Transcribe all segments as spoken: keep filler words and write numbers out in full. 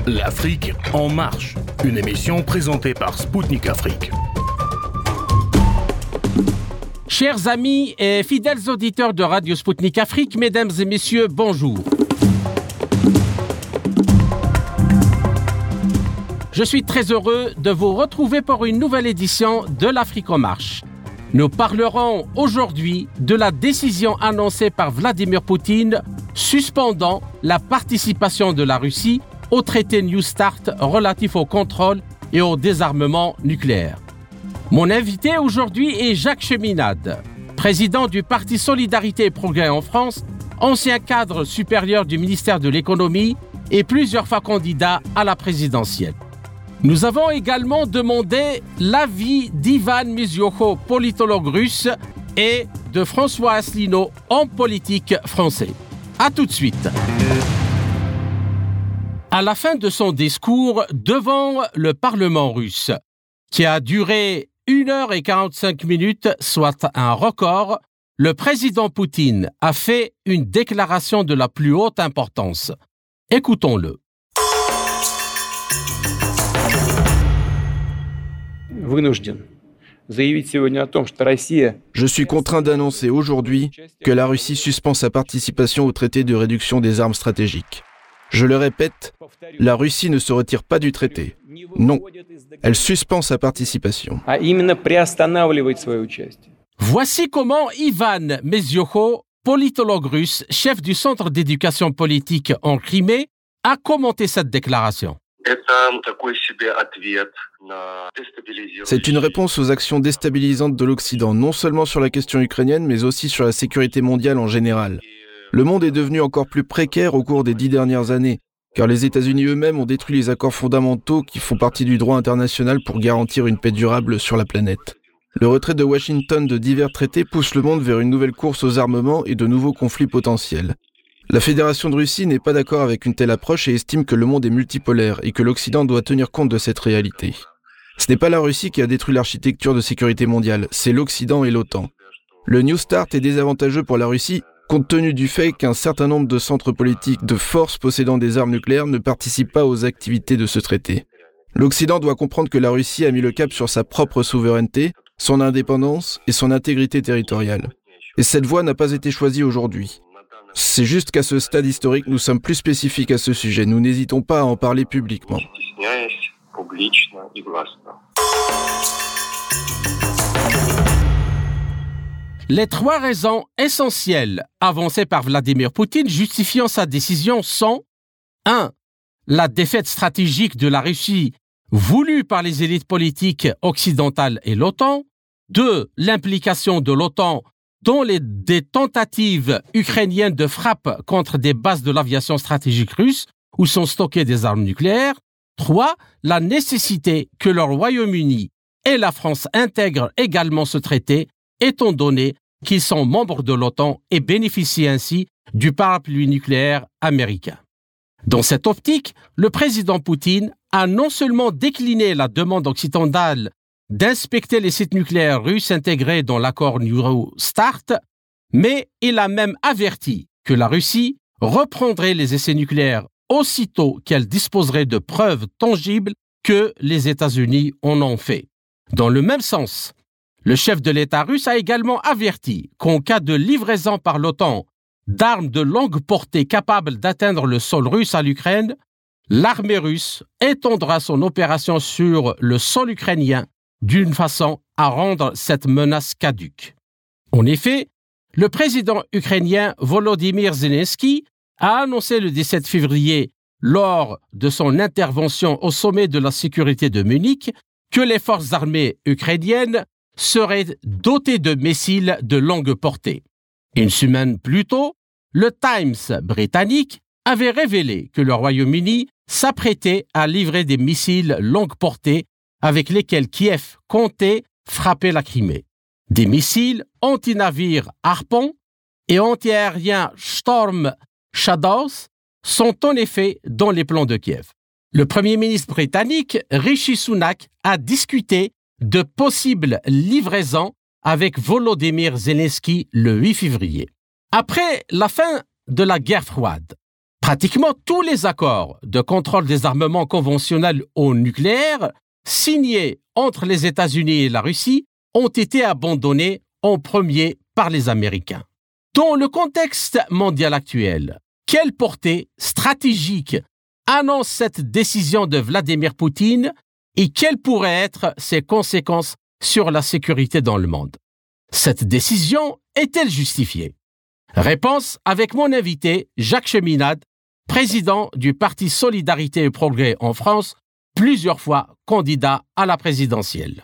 L'Afrique en marche, une émission présentée par Spoutnik Afrique. Chers amis et fidèles auditeurs de Radio Spoutnik Afrique, mesdames et messieurs, bonjour. Je suis très heureux de vous retrouver pour une nouvelle édition de l'Afrique en marche. Nous parlerons aujourd'hui de la décision annoncée par Vladimir Poutine suspendant la participation de la Russie au traité New Start relatif au contrôle et au désarmement nucléaire. Mon invité aujourd'hui est Jacques Cheminade, président du Parti Solidarité et Progrès en France, ancien cadre supérieur du ministère de l'Économie et plusieurs fois candidat à la présidentielle. Nous avons également demandé l'avis d'Ivan Miziocho, politologue russe, et de François Asselineau, homme politique français. À tout de suite. À la fin de son discours devant le Parlement russe, qui a duré une heure et quarante-cinq minutes, soit un record, le président Poutine a fait une déclaration de la plus haute importance. Écoutons-le. Je suis contraint d'annoncer aujourd'hui que la Russie suspend sa participation au traité de réduction des armes stratégiques. Je le répète, la Russie ne se retire pas du traité. Non, elle suspend sa participation. Voici comment Ivan Miziocho, politologue russe, chef du Centre d'éducation politique en Crimée, a commenté cette déclaration. C'est une réponse aux actions déstabilisantes de l'Occident, non seulement sur la question ukrainienne, mais aussi sur la sécurité mondiale en général. Le monde est devenu encore plus précaire au cours des dix dernières années, car les États-Unis eux-mêmes ont détruit les accords fondamentaux qui font partie du droit international pour garantir une paix durable sur la planète. Le retrait de Washington de divers traités pousse le monde vers une nouvelle course aux armements et de nouveaux conflits potentiels. La Fédération de Russie n'est pas d'accord avec une telle approche et estime que le monde est multipolaire et que l'Occident doit tenir compte de cette réalité. Ce n'est pas la Russie qui a détruit l'architecture de sécurité mondiale, c'est l'Occident et l'OTAN. Le New Start est désavantageux pour la Russie compte tenu du fait qu'un certain nombre de centres politiques de forces possédant des armes nucléaires ne participent pas aux activités de ce traité. L'Occident doit comprendre que la Russie a mis le cap sur sa propre souveraineté, son indépendance et son intégrité territoriale. Et cette voie n'a pas été choisie aujourd'hui. C'est juste qu'à ce stade historique, nous sommes plus spécifiques à ce sujet. Nous n'hésitons pas à en parler publiquement. Les trois raisons essentielles avancées par Vladimir Poutine justifiant sa décision sont un. La défaite stratégique de la Russie voulue par les élites politiques occidentales et l'OTAN. deux. L'implication de l'OTAN dans les, des tentatives ukrainiennes de frappe contre des bases de l'aviation stratégique russe où sont stockées des armes nucléaires. trois. La nécessité que le Royaume-Uni et la France intègrent également ce traité, étant donné qu'ils sont membres de l'OTAN et bénéficient ainsi du parapluie nucléaire américain. Dans cette optique, le président Poutine a non seulement décliné la demande occidentale d'inspecter les sites nucléaires russes intégrés dans l'accord New Start, mais il a même averti que la Russie reprendrait les essais nucléaires aussitôt qu'elle disposerait de preuves tangibles que les États-Unis en ont fait. Dans le même sens, le chef de l'État russe a également averti qu'en cas de livraison par l'OTAN d'armes de longue portée capables d'atteindre le sol russe à l'Ukraine, l'armée russe étendra son opération sur le sol ukrainien d'une façon à rendre cette menace caduque. En effet, le président ukrainien Volodymyr Zelensky a annoncé le dix-sept février, lors de son intervention au sommet de la sécurité de Munich, que les forces armées ukrainiennes seraient dotées de missiles de longue portée. Une semaine plus tôt, le Times britannique avait révélé que le Royaume-Uni s'apprêtait à livrer des missiles longue portée avec lesquels Kiev comptait frapper la Crimée. Des missiles anti-navires Harpon et anti-aériens Storm Shadows sont en effet dans les plans de Kiev. Le Premier ministre britannique Rishi Sunak a discuté de possibles livraisons avec Volodymyr Zelensky le huit février. Après la fin de la guerre froide, Pratiquement tous les accords de contrôle des armements conventionnels au nucléaire signés entre les États-Unis et la Russie ont été abandonnés en premier par les Américains. Dans le contexte mondial actuel, quelle portée stratégique annonce cette décision de Vladimir Poutine et quelles pourraient être ses conséquences sur la sécurité dans le monde? Cette décision est-elle justifiée? Réponse avec mon invité Jacques Cheminade, président du Parti Solidarité et Progrès en France, plusieurs fois candidat à la présidentielle.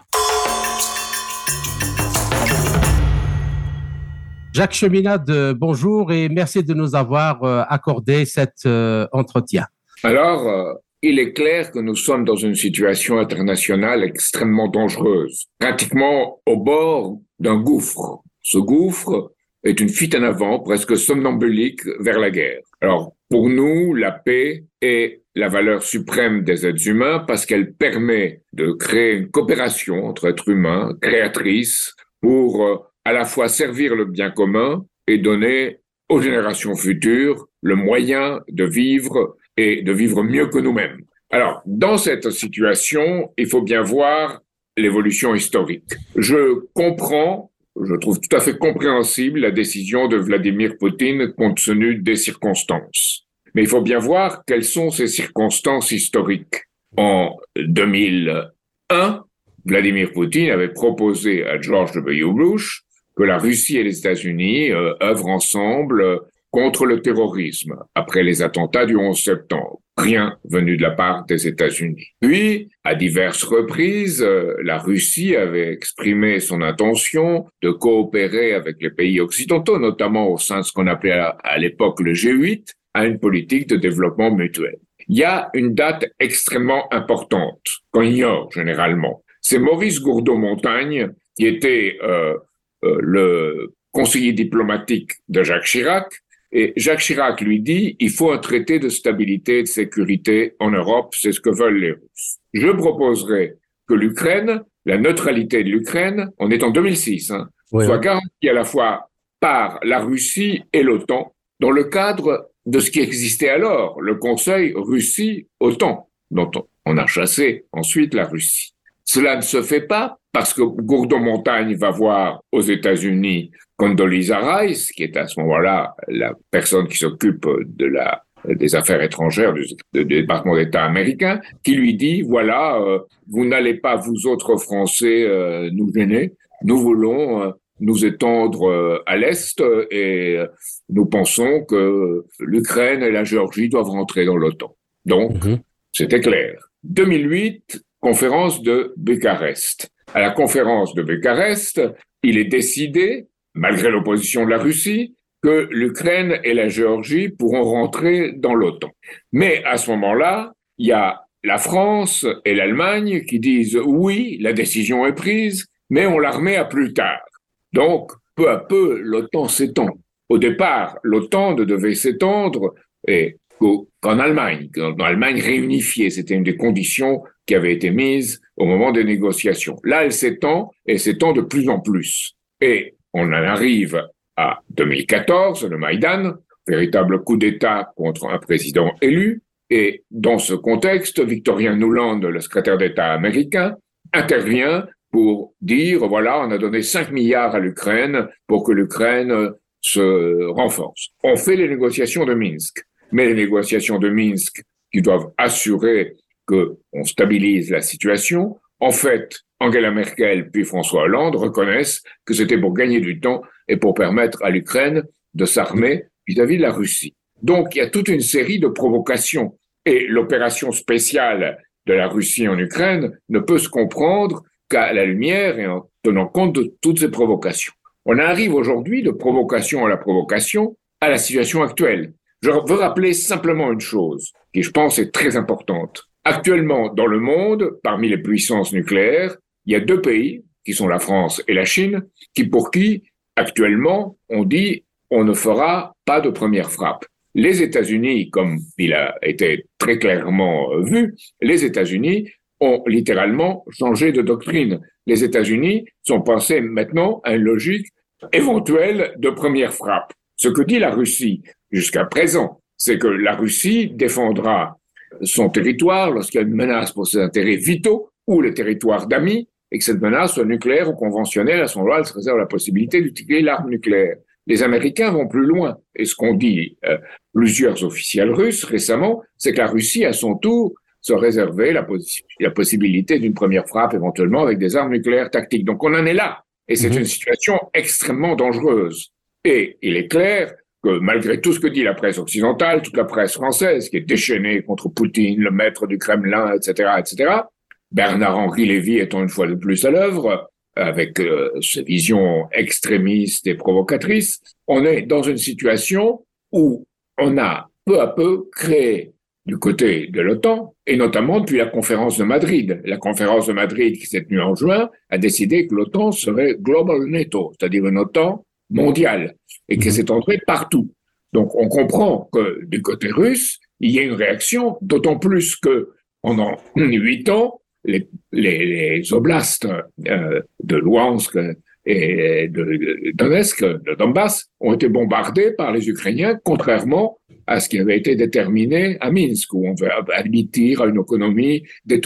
Jacques Cheminade, bonjour et merci de nous avoir accordé cet entretien. Alors, euh, il est clair que nous sommes dans une situation internationale extrêmement dangereuse, pratiquement au bord d'un gouffre. Ce gouffre est une fuite en avant presque somnambulique vers la guerre. Alors, pour nous, la paix est la valeur suprême des êtres humains parce qu'elle permet de créer une coopération entre êtres humains, créatrice, pour euh, à la fois servir le bien commun et donner aux générations futures le moyen de vivre et de vivre mieux que nous-mêmes. Alors, dans cette situation, il faut bien voir l'évolution historique. Je comprends, je trouve tout à fait compréhensible la décision de Vladimir Poutine compte tenu des circonstances. Mais il faut bien voir quelles sont ces circonstances historiques. En deux mille un, Vladimir Poutine avait proposé à George W. Bush que la Russie et les États-Unis euh, œuvrent ensemble euh, contre le terrorisme, après les attentats du onze septembre. Rien venu de la part des États-Unis. Puis, à diverses reprises, euh, la Russie avait exprimé son intention de coopérer avec les pays occidentaux, notamment au sein de ce qu'on appelait à, à l'époque le G huit, à une politique de développement mutuel. Il y a une date extrêmement importante, qu'on ignore généralement. C'est Maurice Gourdeau-Montagne, qui était euh, euh, le conseiller diplomatique de Jacques Chirac, et Jacques Chirac lui dit, il faut un traité de stabilité et de sécurité en Europe, c'est ce que veulent les Russes. Je proposerai que l'Ukraine, la neutralité de l'Ukraine, on est en deux mille six, hein, oui, soit garantie à la fois par la Russie et l'OTAN, dans le cadre de ce qui existait alors, le Conseil Russie-OTAN, dont on a chassé ensuite la Russie. Cela ne se fait pas parce que Gourdeau-Montagne va voir aux États-Unis Condoleezza Rice, qui est à ce moment-là la personne qui s'occupe de la, des affaires étrangères du, du département d'État américain, qui lui dit, voilà, euh, vous n'allez pas, vous autres Français, euh, nous gêner, nous voulons euh, nous étendre euh, à l'Est et euh, nous pensons que l'Ukraine et la Géorgie doivent rentrer dans l'OTAN. Donc, mmh. C'était clair. deux mille huit, conférence de Bucarest. À la conférence de Bucarest, il est décidé, malgré l'opposition de la Russie, que l'Ukraine et la Géorgie pourront rentrer dans l'OTAN. Mais à ce moment-là, il y a la France et l'Allemagne qui disent « oui, la décision est prise, mais on la remet à plus tard ». Donc, peu à peu, l'OTAN s'étend. Au départ, l'OTAN ne devait s'étendre et qu'en Allemagne, qu'en Allemagne réunifiée, c'était une des conditions qui avait été mise au moment des négociations. Là, elle s'étend et s'étend de plus en plus. Et on en arrive à deux mille quatorze, le Maïdan, véritable coup d'État contre un président élu. Et dans ce contexte, Victorien Nuland, le secrétaire d'État américain, intervient pour dire, voilà, on a donné cinq milliards à l'Ukraine pour que l'Ukraine se renforce. On fait les négociations de Minsk. Mais les négociations de Minsk qui doivent assurer qu'on stabilise la situation, en fait, Angela Merkel puis François Hollande reconnaissent que c'était pour gagner du temps et pour permettre à l'Ukraine de s'armer vis-à-vis de la Russie. Donc, il y a toute une série de provocations. Et l'opération spéciale de la Russie en Ukraine ne peut se comprendre qu'à la lumière et en tenant compte de toutes ces provocations. On arrive aujourd'hui de provocation à la provocation à la situation actuelle. Je veux rappeler simplement une chose qui, je pense, est très importante. Actuellement, dans le monde, parmi les puissances nucléaires, il y a deux pays, qui sont la France et la Chine, qui pour qui, actuellement, on dit on ne fera pas de première frappe. Les États-Unis, comme il a été très clairement vu, les États-Unis ont littéralement changé de doctrine. Les États-Unis sont passés maintenant à une logique éventuelle de première frappe. Ce que dit la Russie jusqu'à présent, c'est que la Russie défendra son territoire lorsqu'il y a une menace pour ses intérêts vitaux ou les territoires d'amis, et que cette menace soit nucléaire ou conventionnelle. À ce moment-là, elle se réserve la possibilité d'utiliser l'arme nucléaire. Les Américains vont plus loin. Et ce qu'ont dit euh, plusieurs officiels russes récemment, c'est que la Russie, à son tour, se réservait la, possi- la possibilité d'une première frappe éventuellement avec des armes nucléaires tactiques. Donc on en est là. Et c'est mmh. une situation extrêmement dangereuse. Et il est clair que malgré tout ce que dit la presse occidentale, toute la presse française qui est déchaînée contre Poutine, le maître du Kremlin, et cetera, et cetera, Bernard-Henri Lévy étant une fois de plus à l'œuvre, avec euh, ses visions extrémistes et provocatrices, on est dans une situation où on a peu à peu créé du côté de l'OTAN, et notamment depuis la conférence de Madrid. La conférence de Madrid qui s'est tenue en juin a décidé que l'OTAN serait Global NATO, c'est-à-dire une OTAN mondiale, et qu'elle s'étendrait partout. Donc on comprend que du côté russe, il y a une réaction, d'autant plus que pendant huit ans, les, les, les oblasts euh, de Louhansk et de, de Donetsk, de Donbass, ont été bombardés par les Ukrainiens, contrairement à ce qui avait été déterminé à Minsk, où on veut admettre à une autonomie,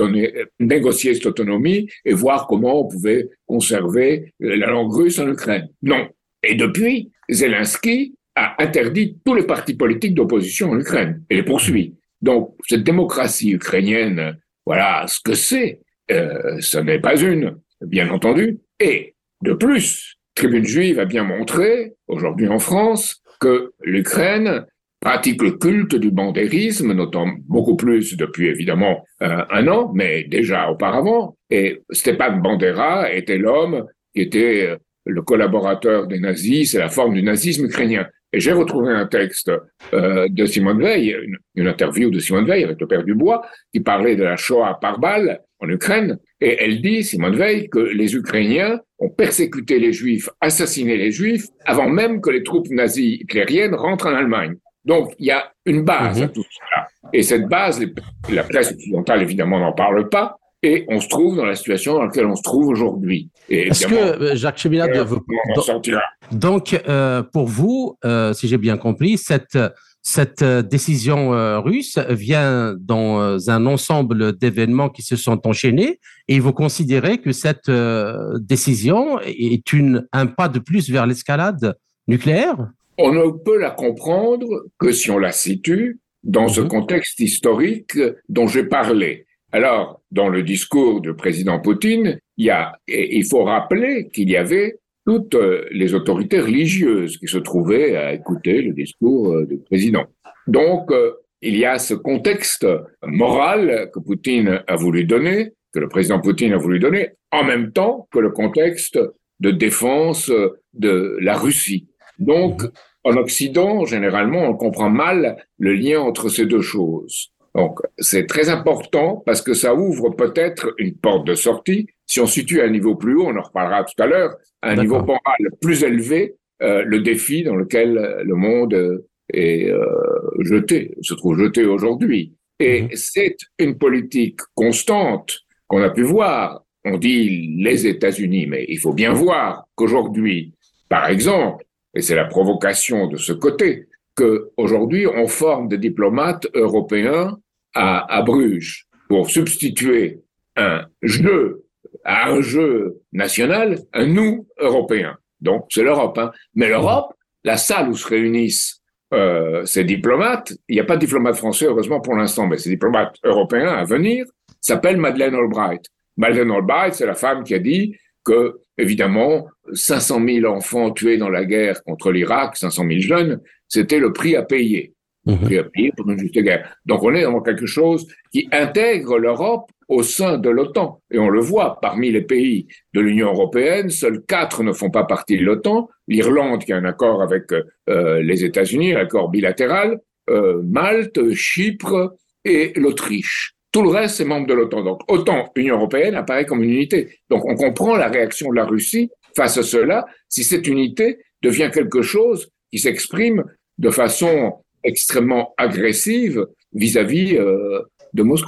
négocier cette autonomie et voir comment on pouvait conserver la langue russe en Ukraine. Non. Et depuis, Zelensky a interdit tous les partis politiques d'opposition en Ukraine et les poursuit. Donc, cette démocratie ukrainienne, voilà ce que c'est. Euh, ce n'est pas une, bien entendu. Et de plus, Tribune Juive a bien montré, aujourd'hui en France, que l'Ukraine pratique le culte du bandérisme, notamment beaucoup plus depuis évidemment euh, un an, mais déjà auparavant. Et Stepan Bandera était l'homme qui était euh, le collaborateur des nazis, c'est la forme du nazisme ukrainien. Et j'ai retrouvé un texte euh, de Simone Veil, une, une interview de Simone Veil avec le père Dubois, qui parlait de la Shoah par balle en Ukraine. Et elle dit, Simone Veil, que les Ukrainiens ont persécuté les Juifs, assassiné les Juifs, avant même que les troupes nazies hitlériennes rentrent en Allemagne. Donc, il y a une base mmh. à tout cela. Et cette base, la presse occidentale, évidemment, n'en parle pas. Et on se trouve dans la situation dans laquelle on se trouve aujourd'hui. Et Est-ce que, Jacques Cheminade, euh, vous... donc, donc euh, pour vous, euh, si j'ai bien compris, cette, cette décision euh, russe vient dans euh, un ensemble d'événements qui se sont enchaînés, et vous considérez que cette euh, décision est une, un pas de plus vers l'escalade nucléaire ? On ne peut la comprendre que si on la situe dans mmh. ce contexte historique dont j'ai parlé. Alors, dans le discours du président Poutine, il y a, et il faut rappeler qu'il y avait toutes les autorités religieuses qui se trouvaient à écouter le discours du président. Donc, il y a ce contexte moral que Poutine a voulu donner, que le président Poutine a voulu donner, en même temps que le contexte de défense de la Russie. Donc, en Occident, généralement, on comprend mal le lien entre ces deux choses. Donc, c'est très important parce que ça ouvre peut-être une porte de sortie. Si on situe à un niveau plus haut, on en reparlera tout à l'heure, à un D'accord. niveau moral plus élevé, euh, le défi dans lequel le monde est euh, jeté, se trouve jeté aujourd'hui. Et mmh. c'est une politique constante qu'on a pu voir. On dit les États-Unis, mais il faut bien voir qu'aujourd'hui, par exemple, et c'est la provocation de ce côté, qu'aujourd'hui, on forme des diplomates européens à, à Bruges pour substituer un jeu à un jeu national, un nous européen. Donc, c'est l'Europe. Hein. Mais l'Europe, la salle où se réunissent euh, ces diplomates, il n'y a pas de diplomate français, heureusement pour l'instant, mais ces diplomates européens à venir, s'appelle Madeleine Albright. Madeleine Albright, c'est la femme qui a dit que, évidemment, cinq cent mille enfants tués dans la guerre contre l'Irak, cinq cent mille jeunes, c'était le prix à payer. Le prix à payer pour une juste guerre. Donc on est dans quelque chose qui intègre l'Europe au sein de l'OTAN. Et on le voit, parmi les pays de l'Union européenne, seuls quatre ne font pas partie de l'OTAN. L'Irlande, qui a un accord avec euh, les États-Unis, un accord bilatéral, euh, Malte, Chypre et l'Autriche. Tout le reste, c'est membre de l'OTAN. Donc, autant l'Union européenne apparaît comme une unité. Donc, on comprend la réaction de la Russie face à cela, si cette unité devient quelque chose qui s'exprime de façon extrêmement agressive vis-à-vis euh, de Moscou.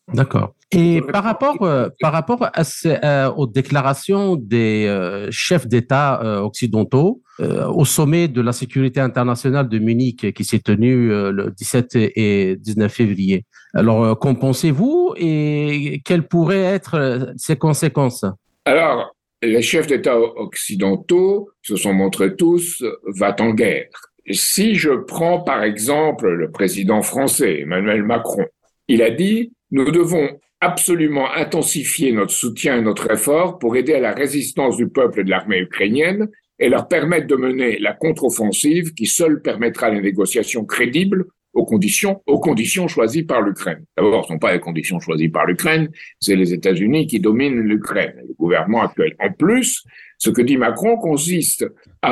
D'accord. Et par rapport, euh, par rapport à ces, euh, aux déclarations des euh, chefs d'État euh, occidentaux euh, au sommet de la sécurité internationale de Munich qui s'est tenu euh, le dix-sept et dix-neuf février, alors euh, qu'en pensez-vous et quelles pourraient être ses conséquences? Alors, les chefs d'État occidentaux se sont montrés tous va-t-en guerre. Si je prends par exemple le président français, Emmanuel Macron, il a dit « Nous devons absolument intensifier notre soutien et notre effort pour aider à la résistance du peuple et de l'armée ukrainienne et leur permettre de mener la contre-offensive qui seule permettra les négociations crédibles aux conditions, aux conditions choisies par l'Ukraine. » D'abord, ce ne sont pas les conditions choisies par l'Ukraine, c'est les États-Unis qui dominent l'Ukraine, le gouvernement actuel. En plus, ce que dit Macron consiste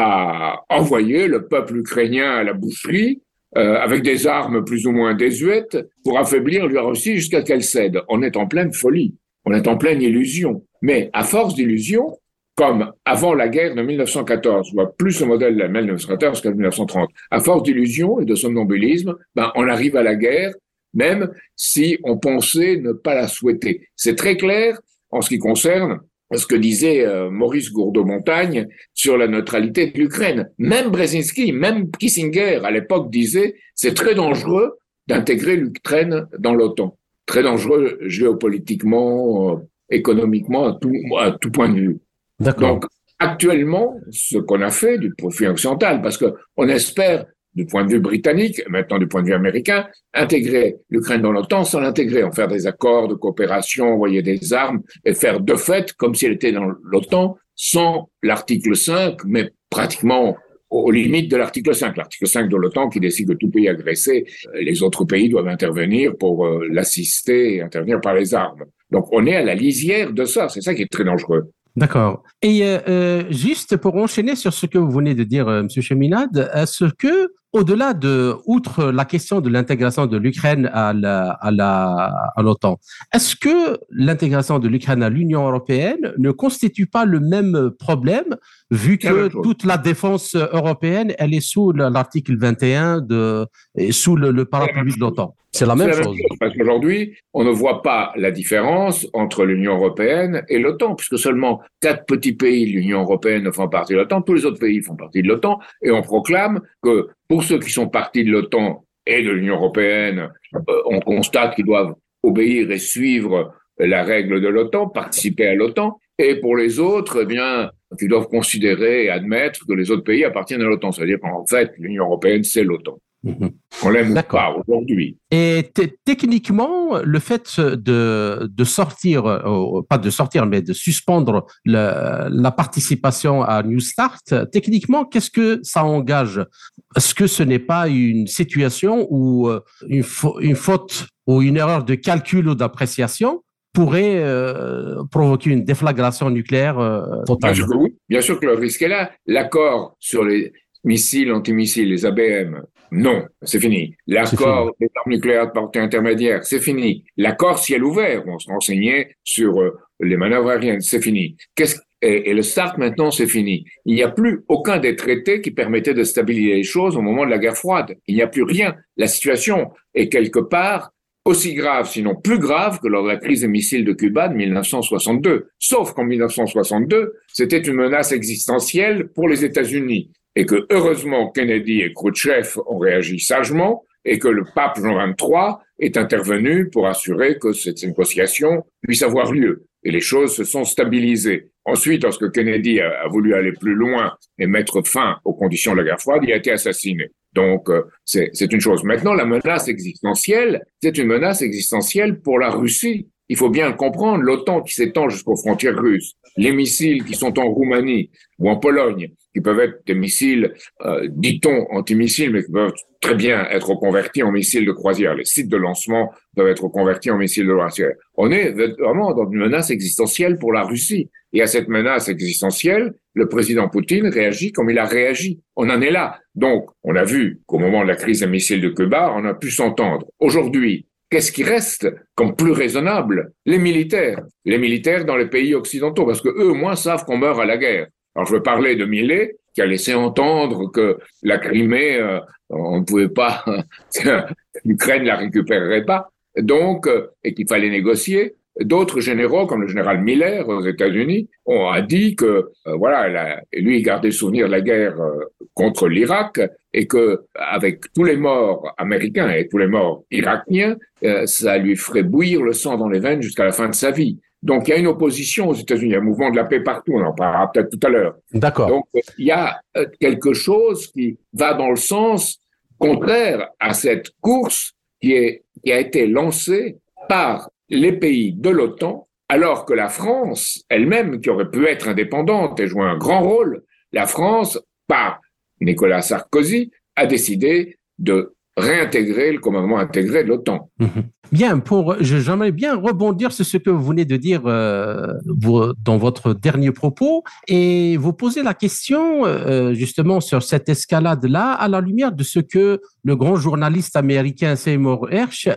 à envoyer le peuple ukrainien à la boucherie euh, avec des armes plus ou moins désuètes pour affaiblir la Russie jusqu'à qu'elle cède. On est en pleine folie, on est en pleine illusion. Mais à force d'illusion, comme avant la guerre de mille neuf cent quatorze, je vois plus le modèle de mille neuf cent quatorze qu'en mille neuf cent trente. À force d'illusion et de somnambulisme, ben, on arrive à la guerre, même si on pensait ne pas la souhaiter. C'est très clair en ce qui concerne ce que disait euh, Maurice Gourdeau-Montagne sur la neutralité de l'Ukraine. Même Brzezinski, même Kissinger, à l'époque, disait c'est très dangereux d'intégrer l'Ukraine dans l'OTAN. Très dangereux géopolitiquement, euh, économiquement, à tout, à tout point de vue. D'accord. Donc, actuellement, ce qu'on a fait du profil occidental, parce que on espère, du point de vue britannique, maintenant du point de vue américain, intégrer l'Ukraine dans l'OTAN sans l'intégrer, en faire des accords de coopération, envoyer des armes et faire de fait comme si elle était dans l'OTAN sans l'article cinq, mais pratiquement aux limites de l'article cinq. L'article cinq de l'OTAN qui décide que tout pays agressé, les autres pays doivent intervenir pour euh, l'assister et intervenir par les armes. Donc on est à la lisière de ça, c'est ça qui est très dangereux. D'accord. Et euh, juste pour enchaîner sur ce que vous venez de dire, euh, M. Cheminade, est-ce que, au-delà de, outre la question de l'intégration de l'Ukraine à la, à la, à l'OTAN, est-ce que l'intégration de l'Ukraine à l'Union européenne ne constitue pas le même problème, vu que toute la défense européenne, elle est sous l'article vingt et un de, sous le, le parapluie de l'OTAN? C'est la même C'est la chose. Même chose. Parce qu'aujourd'hui, on ne voit pas la différence entre l'Union européenne et l'OTAN, puisque seulement quatre petits pays de l'Union européenne font partie de l'OTAN, tous les autres pays font partie de l'OTAN, et on proclame que pour ceux qui sont partis de l'OTAN et de l'Union européenne, euh, on constate qu'ils doivent obéir et suivre la règle de l'OTAN, participer à l'OTAN, et pour les autres, eh bien, qu'ils doivent considérer et admettre que les autres pays appartiennent à l'OTAN. C'est-à-dire qu'en fait, l'Union européenne, c'est l'OTAN. Mmh. On l'aime ou pas aujourd'hui. Et t- techniquement, le fait de, de sortir, euh, pas de sortir, mais de suspendre le, la participation à New Start, techniquement, qu'est-ce que ça engage? Est-ce que ce n'est pas une situation où euh, une, fa- une faute ou une erreur de calcul ou d'appréciation pourrait euh, provoquer une déflagration nucléaire euh, totale? Bien sûr que oui. Bien sûr que le risque est là. L'accord sur les missiles, antimissiles, les A B M, non, c'est fini. L'accord des armes nucléaires de portée intermédiaire, c'est fini. L'accord ciel ouvert, on se renseignait sur euh, les manœuvres aériennes, c'est fini. Qu'est-ce et, et le START, maintenant, c'est fini. Il n'y a plus aucun des traités qui permettait de stabiliser les choses au moment de la guerre froide. Il n'y a plus rien. La situation est quelque part aussi grave, sinon plus grave que lors de la crise des missiles de Cuba de mille neuf cent soixante-deux. Sauf qu'en mille neuf cent soixante-deux, c'était une menace existentielle pour les États-Unis. Et que, heureusement, Kennedy et Khrouchtchev ont réagi sagement et que le pape Jean vingt-trois est intervenu pour assurer que cette négociation puisse avoir lieu. Et les choses se sont stabilisées. Ensuite, lorsque Kennedy a, a voulu aller plus loin et mettre fin aux conditions de la guerre froide, il a été assassiné. Donc, euh, c'est, c'est une chose. Maintenant, la menace existentielle, c'est une menace existentielle pour la Russie. Il faut bien le comprendre, l'OTAN qui s'étend jusqu'aux frontières russes, les missiles qui sont en Roumanie ou en Pologne, qui peuvent être des missiles, euh, dit-on, antimissiles, mais qui peuvent très bien être reconvertis en missiles de croisière. Les sites de lancement peuvent être reconvertis en missiles de croisière. On est vraiment dans une menace existentielle pour la Russie. Et à cette menace existentielle, le président Poutine réagit comme il a réagi. On en est là. Donc, on a vu qu'au moment de la crise des missiles de Cuba, on a pu s'entendre. Aujourd'hui, qu'est-ce qui reste comme plus raisonnable? Les militaires. Les militaires dans les pays occidentaux, parce que eux, au moins, savent qu'on meurt à la guerre. Alors, je veux parler de Millet, qui a laissé entendre que la Crimée, euh, on ne pouvait pas, l'Ukraine ne la récupérerait pas. donc, et qu'il fallait négocier. D'autres généraux, comme le général Miller aux États-Unis, ont a dit que euh, voilà, la, lui il gardait souvenir de la guerre euh, contre l'Irak et que avec tous les morts américains et tous les morts irakiens, euh, ça lui ferait bouillir le sang dans les veines jusqu'à la fin de sa vie. Donc il y a une opposition aux États-Unis, il y a un mouvement de la paix partout, on en parlera peut-être tout à l'heure. D'accord. Donc il y a euh, quelque chose qui va dans le sens contraire à cette course qui est qui a été lancée par les pays de l'OTAN, alors que la France elle-même, qui aurait pu être indépendante et jouer un grand rôle, la France, par Nicolas Sarkozy, a décidé de réintégrer le commandement intégré de l'OTAN. Bien, pour, j'aimerais bien rebondir sur ce que vous venez de dire euh, vous, dans votre dernier propos et vous poser la question euh, justement sur cette escalade-là à la lumière de ce que le grand journaliste américain Seymour Hersh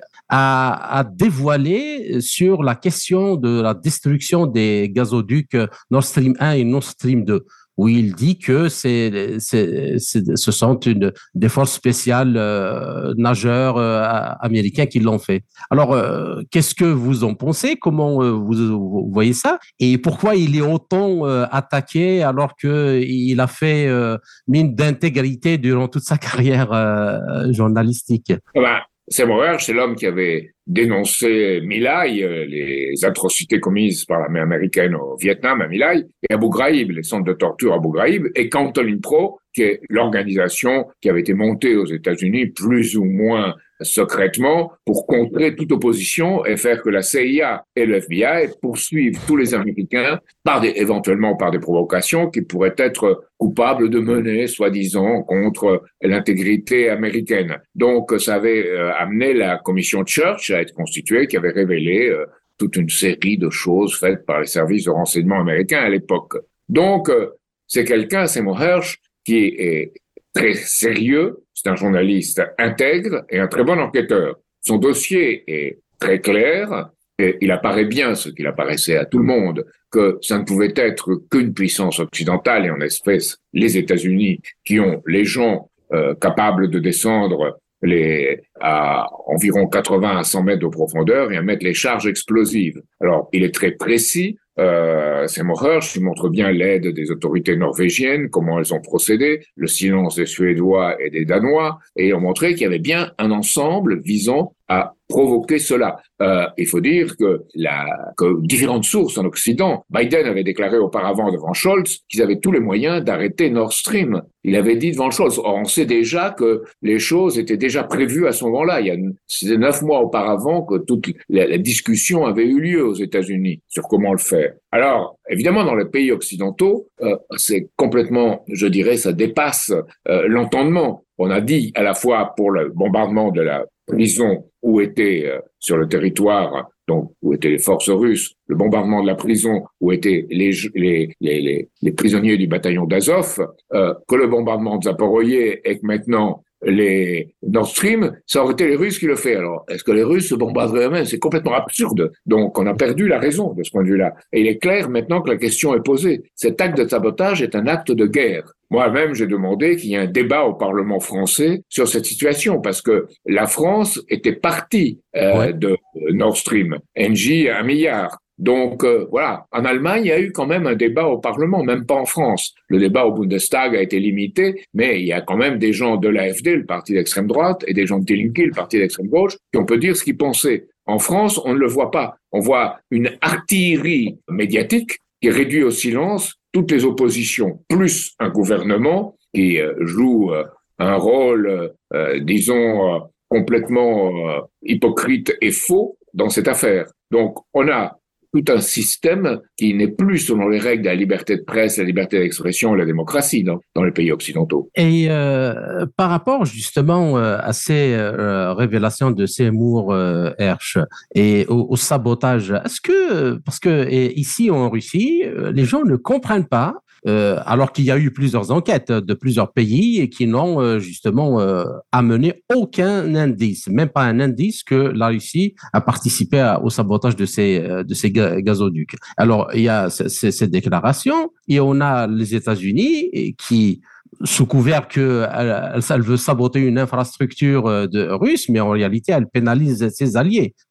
a, a dévoilé sur la question de la destruction des gazoducs Nord Stream un et Nord Stream deux. Où il dit que c'est, c'est, c'est, ce sont une, des forces spéciales euh, nageurs euh, américains qui l'ont fait. Alors, euh, qu'est-ce que vous en pensez? Comment euh, vous, vous voyez ça? Et pourquoi il est autant euh, attaqué alors qu'il a fait euh, mine d'intégrité durant toute sa carrière euh, journalistique? Ben, Seymour Hersh, c'est l'homme qui avait dénoncé My Lai, euh, les atrocités commises par l'armée américaine au Vietnam, à My Lai, et Abu Ghraib, les centres de torture à Abu Ghraib, et Camp Pro, qui est l'organisation qui avait été montée aux États-Unis plus ou moins secrètement pour contrer toute opposition et faire que la C I A et le F B I poursuivent tous les Américains par des, éventuellement par des provocations qui pourraient être coupables de mener, soi-disant, contre l'intégrité américaine. Donc, ça avait euh, amené la commission Church à être constituée, qui avait révélé euh, toute une série de choses faites par les services de renseignement américains à l'époque. Donc, euh, c'est quelqu'un, Seymour Hersh, qui est très sérieux, c'est un journaliste intègre et un très bon enquêteur. Son dossier est très clair et il apparaît bien, ce qu'il apparaissait à tout le monde, que ça ne pouvait être qu'une puissance occidentale et en espèce les États-Unis qui ont les gens euh, capables de descendre les, à environ quatre-vingts à cent mètres de profondeur et à mettre les charges explosives. Alors, il est très précis. Euh, Seymour Hersh montre bien l'aide des autorités norvégiennes, comment elles ont procédé, le silence des Suédois et des Danois, et ont montré qu'il y avait bien un ensemble visant à provoquer cela. Euh, il faut dire que, la, que différentes sources en Occident, Biden avait déclaré auparavant devant Scholz qu'ils avaient tous les moyens d'arrêter Nord Stream. Il avait dit devant Scholz. Or, on sait déjà que les choses étaient déjà prévues à ce moment-là. Il y a c'était neuf mois auparavant que toute la, la discussion avait eu lieu aux États-Unis sur comment le faire. Alors, évidemment, dans les pays occidentaux, euh, c'est complètement, je dirais, ça dépasse euh, l'entendement. On a dit à la fois pour le bombardement de la prison où étaient euh, sur le territoire, donc où étaient les forces russes, le bombardement de la prison où étaient les les les les, les prisonniers du bataillon d'Azov, euh, que le bombardement de Zaporoïe et que maintenant les Nord Stream, ça aurait été les Russes qui le fait. Alors, est-ce que les Russes se bombarderaient eux-mêmes? C'est complètement absurde. Donc, on a perdu la raison de ce point de vue-là. Et il est clair maintenant que la question est posée. Cet acte de sabotage est un acte de guerre. Moi-même, j'ai demandé qu'il y ait un débat au Parlement français sur cette situation, parce que la France était partie euh, ouais. de Nord Stream. Engie, un milliard. Donc, euh, voilà. En Allemagne, il y a eu quand même un débat au Parlement, même pas en France. Le débat au Bundestag a été limité, mais il y a quand même des gens de l'A F D, le parti d'extrême droite, et des gens de Die Linke, le parti d'extrême gauche, qui on peut dire ce qu'ils pensaient. En France, on ne le voit pas. On voit une artillerie médiatique qui réduit au silence toutes les oppositions, plus un gouvernement qui euh, joue euh, un rôle, euh, disons, euh, complètement euh, hypocrite et faux dans cette affaire. Donc, on a tout un système qui n'est plus selon les règles de la liberté de presse, la liberté d'expression et la démocratie dans, dans les pays occidentaux. Et euh, par rapport justement euh, à ces euh, révélations de Seymour euh, Hersh et au, au sabotage, est-ce que, parce que et ici en Russie, les gens ne comprennent pas, Euh, alors qu'il y a eu plusieurs enquêtes de plusieurs pays et qui n'ont euh, justement euh, amené aucun indice, même pas un indice que la Russie a participé à, au sabotage de ces euh, de ces gazoducs. Alors il y a c- c- ces déclarations et on a les États-Unis qui, sous couvert que elle, elle veut saboter une infrastructure de russe, mais en réalité elle pénalise ses alliés.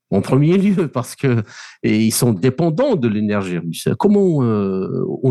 en premier lieu, parce que et ils sont dépendants de l'énergie russe. Comment euh,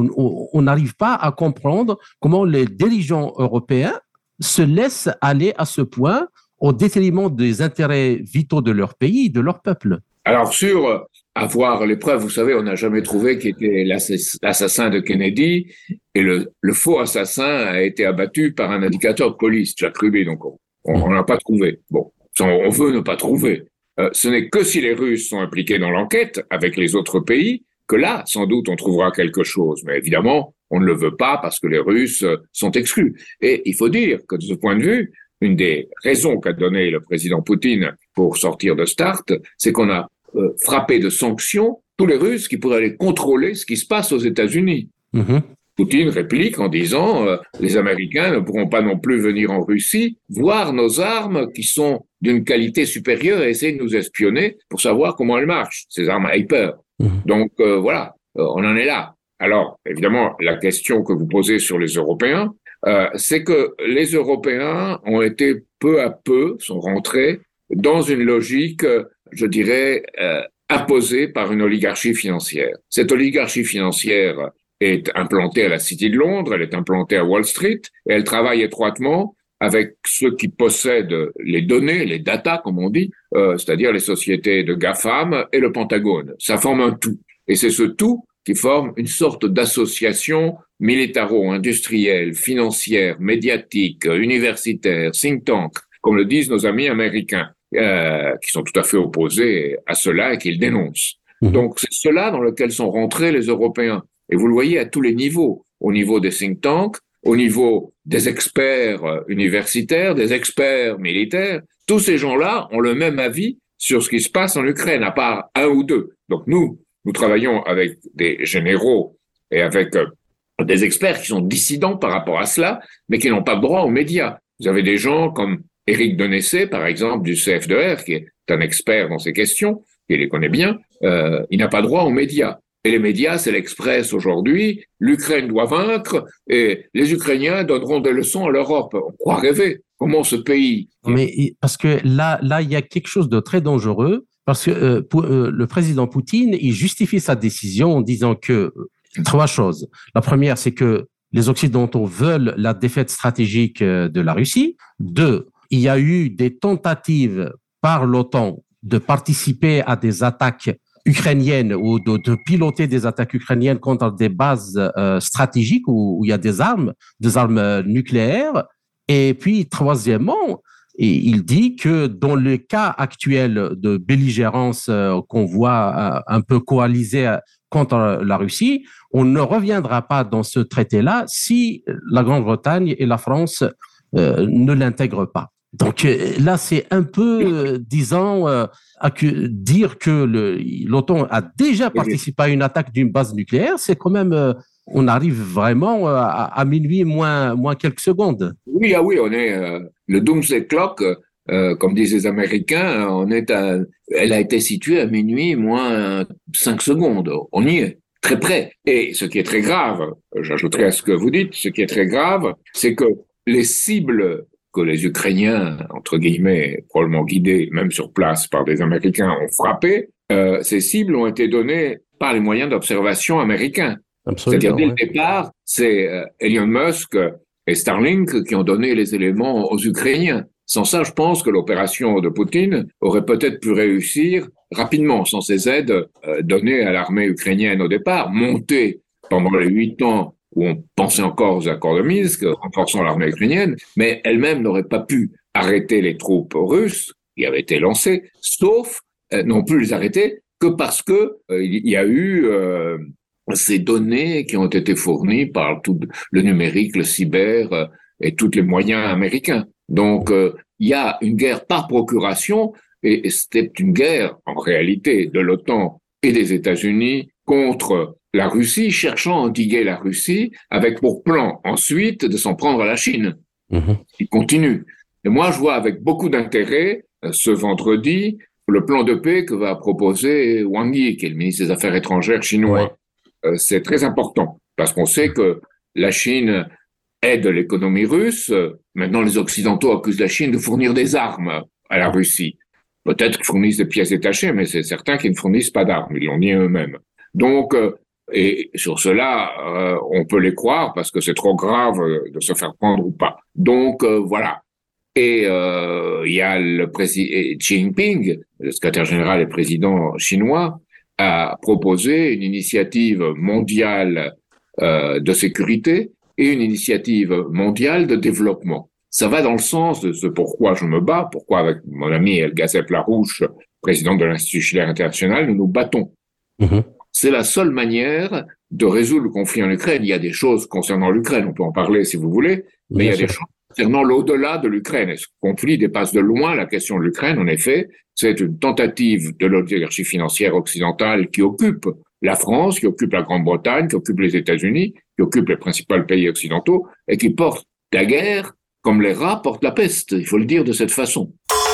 on n'arrive pas à comprendre comment les dirigeants européens se laissent aller à ce point au détriment des intérêts vitaux de leur pays, de leur peuple. Alors, sur avoir les preuves, vous savez, on n'a jamais trouvé qui était l'assassin de Kennedy, et le, le faux assassin a été abattu par un indicateur de police, Jack Ruby, donc on n'a pas trouvé. Bon, on veut ne pas trouver. Euh, ce n'est que si les Russes sont impliqués dans l'enquête avec les autres pays que là, sans doute, on trouvera quelque chose. Mais évidemment, on ne le veut pas parce que les Russes sont exclus. Et il faut dire que de ce point de vue, une des raisons qu'a donné le président Poutine pour sortir de START, c'est qu'on a euh, frappé de sanctions tous les Russes qui pourraient aller contrôler ce qui se passe aux États-Unis. Mmh. Poutine réplique en disant euh, les Américains ne pourront pas non plus venir en Russie voir nos armes qui sont d'une qualité supérieure et essayer de nous espionner pour savoir comment elles marchent, ces armes hyper. Mmh. Donc euh, voilà, euh, on en est là. Alors, évidemment, la question que vous posez sur les Européens, euh, c'est que les Européens ont été peu à peu, sont rentrés dans une logique, je dirais, euh, imposée par une oligarchie financière. Cette oligarchie financière est implantée à la City de Londres, elle est implantée à Wall Street, et elle travaille étroitement avec ceux qui possèdent les données, les data, comme on dit, euh, c'est-à-dire les sociétés de GAFAM et le Pentagone. Ça forme un tout. Et c'est ce tout qui forme une sorte d'association militaro-industrielle, financière, médiatique, universitaire, think tank, comme le disent nos amis américains, euh, qui sont tout à fait opposés à cela et qui le dénoncent. Mmh. Donc c'est cela dans lequel sont rentrés les Européens. Et vous le voyez à tous les niveaux, au niveau des think tanks, au niveau des experts universitaires, des experts militaires. Tous ces gens-là ont le même avis sur ce qui se passe en Ukraine, à part un ou deux. Donc nous, nous travaillons avec des généraux et avec euh, des experts qui sont dissidents par rapport à cela, mais qui n'ont pas droit aux médias. Vous avez des gens comme Éric Denessé, par exemple, du C F D R, qui est un expert dans ces questions, il les connaît bien, euh, il n'a pas droit aux médias. Et les médias, c'est l'Express aujourd'hui, l'Ukraine doit vaincre, et les Ukrainiens donneront des leçons à l'Europe. On croit rêver. Comment ce pays... Mais parce que là, là, il y a quelque chose de très dangereux, parce que euh, pour, euh, le président Poutine, il justifie sa décision en disant que euh, trois choses. La première, c'est que les Occidentaux veulent la défaite stratégique de la Russie. Deux, il y a eu des tentatives par l'OTAN de participer à des attaques ukrainiennes ou de, de piloter des attaques ukrainiennes contre des bases euh, stratégiques où, où il y a des armes, des armes nucléaires. Et puis, troisièmement, il dit que dans le cas actuel de belligérance euh, qu'on voit euh, un peu coalisée contre la Russie, on ne reviendra pas dans ce traité-là si la Grande-Bretagne et la France euh, ne l'intègrent pas. Donc là, c'est un peu, euh, disons, euh, à que, dire que le, l'OTAN a déjà participé à une attaque d'une base nucléaire, c'est quand même, euh, on arrive vraiment à, à minuit moins, moins quelques secondes. Oui, ah oui, on est euh, le Doomsday Clock, euh, comme disent les Américains, on est à, elle a été située à minuit moins cinq secondes. On y est, très près. Et ce qui est très grave, j'ajouterai à ce que vous dites, ce qui est très grave, c'est que les cibles que les Ukrainiens, entre guillemets, probablement guidés, même sur place par des Américains, ont frappé, euh, ces cibles ont été données par les moyens d'observation américains. Absolument, c'est-à-dire, dès ouais. le départ, c'est euh, Elon Musk et Starlink qui ont donné les éléments aux Ukrainiens. Sans ça, je pense que l'opération de Poutine aurait peut-être pu réussir rapidement, sans ces aides euh, données à l'armée ukrainienne au départ, montée pendant les huit ans où on pensait encore aux accords de Minsk, renforçant l'armée ukrainienne, mais elle-même n'aurait pas pu arrêter les troupes russes qui avaient été lancées, sauf euh, non plus les arrêter que parce que euh, il y a eu euh, ces données qui ont été fournies par tout le numérique, le cyber euh, et tous les moyens américains. Donc euh, il y a une guerre par procuration et, et c'était une guerre en réalité de l'OTAN et des États-Unis contre la Russie, cherchant à endiguer la Russie, avec pour plan ensuite de s'en prendre à la Chine. Mmh. Il continue. Et moi, je vois avec beaucoup d'intérêt, euh, ce vendredi, le plan de paix que va proposer Wang Yi, qui est le ministre des Affaires étrangères chinois. Ouais. Euh, c'est très important, parce qu'on sait que la Chine aide l'économie russe. Maintenant, les Occidentaux accusent la Chine de fournir des armes à la Russie. Peut-être qu'ils fournissent des pièces détachées, mais c'est certain qu'ils ne fournissent pas d'armes. Ils l'ont dit eux-mêmes. Donc, euh, et sur cela, euh, on peut les croire parce que c'est trop grave de se faire prendre ou pas. Donc, euh, voilà. Et euh, il y a le président Xi Jinping, le secrétaire général et président chinois, a proposé une initiative mondiale euh, de sécurité et une initiative mondiale de développement. Ça va dans le sens de ce pourquoi je me bats, pourquoi avec mon ami El Gazep Larouche, président de l'Institut Schiller International, nous nous battons. Mmh. C'est la seule manière de résoudre le conflit en Ukraine. Il y a des choses concernant l'Ukraine, on peut en parler si vous voulez, mais Bien il y a sûr. des choses concernant l'au-delà de l'Ukraine. Et ce conflit dépasse de loin la question de l'Ukraine, en effet. C'est une tentative de l'oligarchie financière occidentale qui occupe la France, qui occupe la Grande-Bretagne, qui occupe les États-Unis, qui occupe les principaux pays occidentaux, et qui porte la guerre comme les rats portent la peste. Il faut le dire de cette façon.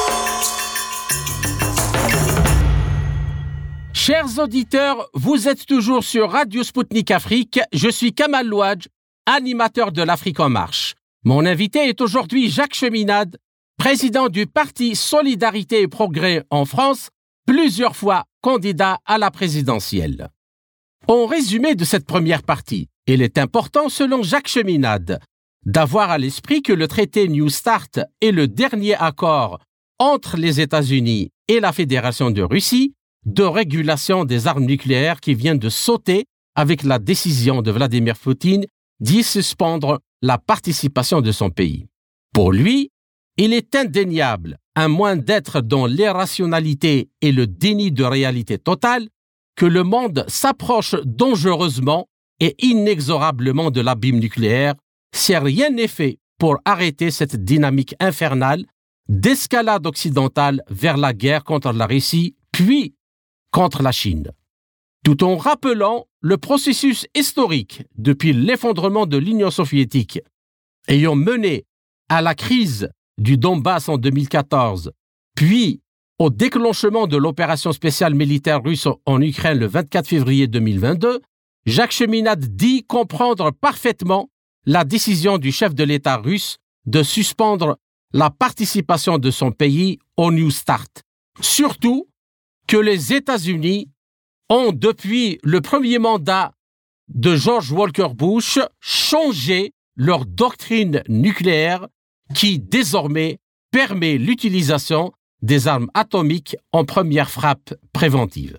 Chers auditeurs, vous êtes toujours sur Radio Sputnik Afrique. Je suis Kamal Louadj, animateur de l'Afrique en marche. Mon invité est aujourd'hui Jacques Cheminade, président du Parti Solidarité et Progrès en France, plusieurs fois candidat à la présidentielle. En résumé de cette première partie, il est important, selon Jacques Cheminade, d'avoir à l'esprit que le traité New START est le dernier accord entre les États-Unis et la Fédération de Russie de régulation des armes nucléaires qui vient de sauter avec la décision de Vladimir Poutine d'y suspendre la participation de son pays. Pour lui, il est indéniable, à moins d'être dans l'irrationalité et le déni de réalité totale, que le monde s'approche dangereusement et inexorablement de l'abîme nucléaire si rien n'est fait pour arrêter cette dynamique infernale d'escalade occidentale vers la guerre contre la Russie, puis contre la Chine. Tout en rappelant le processus historique depuis l'effondrement de l'Union soviétique ayant mené à la crise du Donbass en deux mille quatorze, puis au déclenchement de l'opération spéciale militaire russe en Ukraine le vingt-quatre février deux mille vingt-deux, Jacques Cheminade dit comprendre parfaitement la décision du chef de l'État russe de suspendre la participation de son pays au New START. Surtout que les États-Unis ont, depuis le premier mandat de George Walker Bush, changé leur doctrine nucléaire qui, désormais, permet l'utilisation des armes atomiques en première frappe préventive.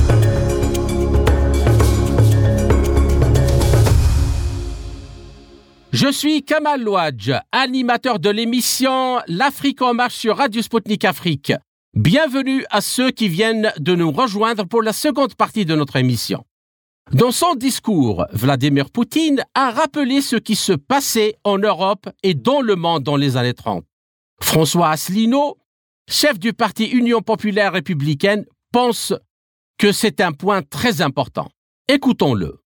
Je suis Kamal Louadj, animateur de l'émission L'Afrique en marche sur Radio Sputnik Afrique. Bienvenue à ceux qui viennent de nous rejoindre pour la seconde partie de notre émission. Dans son discours, Vladimir Poutine a rappelé ce qui se passait en Europe et dans le monde dans les années trente. François Asselineau, chef du parti Union populaire républicaine, pense que c'est un point très important. Écoutons-le.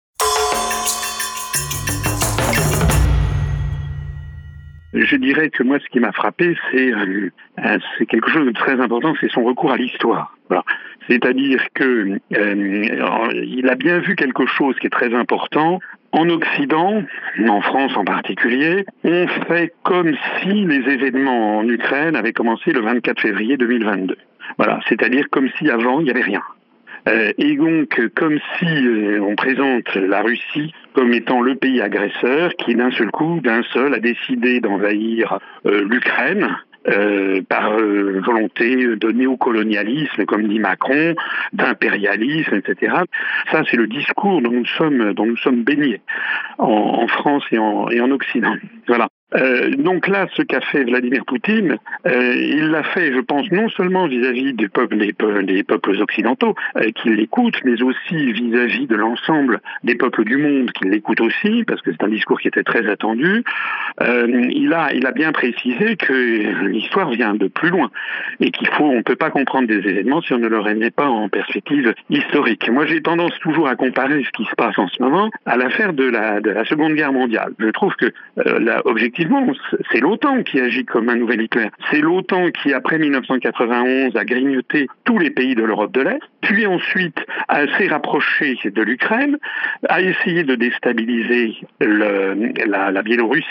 Je dirais que moi, ce qui m'a frappé, c'est, euh, c'est quelque chose de très important, c'est son recours à l'histoire. Voilà. C'est-à-dire que euh, il a bien vu quelque chose qui est très important. En Occident, en France en particulier, on fait comme si les événements en Ukraine avaient commencé le vingt-quatre février deux mille vingt-deux. Voilà, c'est-à-dire comme si avant, il n'y avait rien. Euh, et donc, comme si euh, on présente la Russie comme étant le pays agresseur qui, d'un seul coup, d'un seul, a décidé d'envahir euh, l'Ukraine euh, par euh, volonté de néocolonialisme, comme dit Macron, d'impérialisme, et cetera. Ça, c'est le discours dont nous sommes, dont nous sommes baignés en, en France et en, et en Occident. Voilà. Euh, donc là, ce qu'a fait Vladimir Poutine, euh, il l'a fait, je pense, non seulement vis-à-vis des peuples, des, des peuples occidentaux euh, qui l'écoutent, mais aussi vis-à-vis de l'ensemble des peuples du monde qui l'écoutent aussi, parce que c'est un discours qui était très attendu. Euh, il a, il a bien précisé que l'histoire vient de plus loin et qu'il faut, on peut pas comprendre des événements si on ne le remet pas en perspective historique. Moi, j'ai tendance toujours à comparer ce qui se passe en ce moment à l'affaire de la, de la Seconde Guerre mondiale. Je trouve que euh, la, objectivement, c'est l'OTAN qui agit comme un nouvel Hitler. C'est l'OTAN qui, après mille neuf cent quatre-vingt-onze, a grignoté tous les pays de l'Europe de l'Est, puis ensuite s'est rapproché de l'Ukraine, a essayé de déstabiliser le, la, la Biélorussie,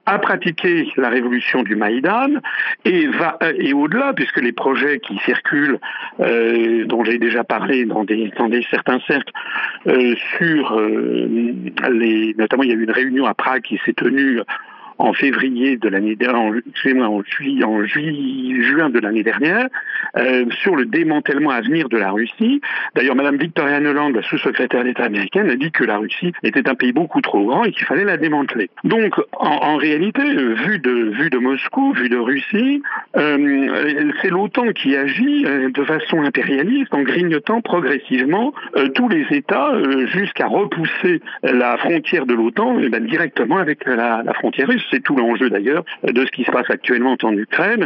a pratiqué la révolution du Maïdan et va et au-delà, puisque les projets qui circulent, euh, dont j'ai déjà parlé dans des dans des certains cercles, euh, sur euh, les, notamment il y a eu une réunion à Prague qui s'est tenue en février de l'année dernière, excusez-moi, en juillet, en juillet, juin de l'année dernière, euh, sur le démantèlement à venir de la Russie. D'ailleurs, Madame Victoria Nuland, la sous-secrétaire d'État américaine, a dit que la Russie était un pays beaucoup trop grand et qu'il fallait la démanteler. Donc, en, en réalité, euh, vu de vu de Moscou, vu de Russie, euh, c'est l'OTAN qui agit euh, de façon impérialiste en grignotant progressivement euh, tous les États euh, jusqu'à repousser la frontière de l'OTAN eh ben, directement avec la, la frontière russe. C'est tout l'enjeu d'ailleurs de ce qui se passe actuellement en Ukraine.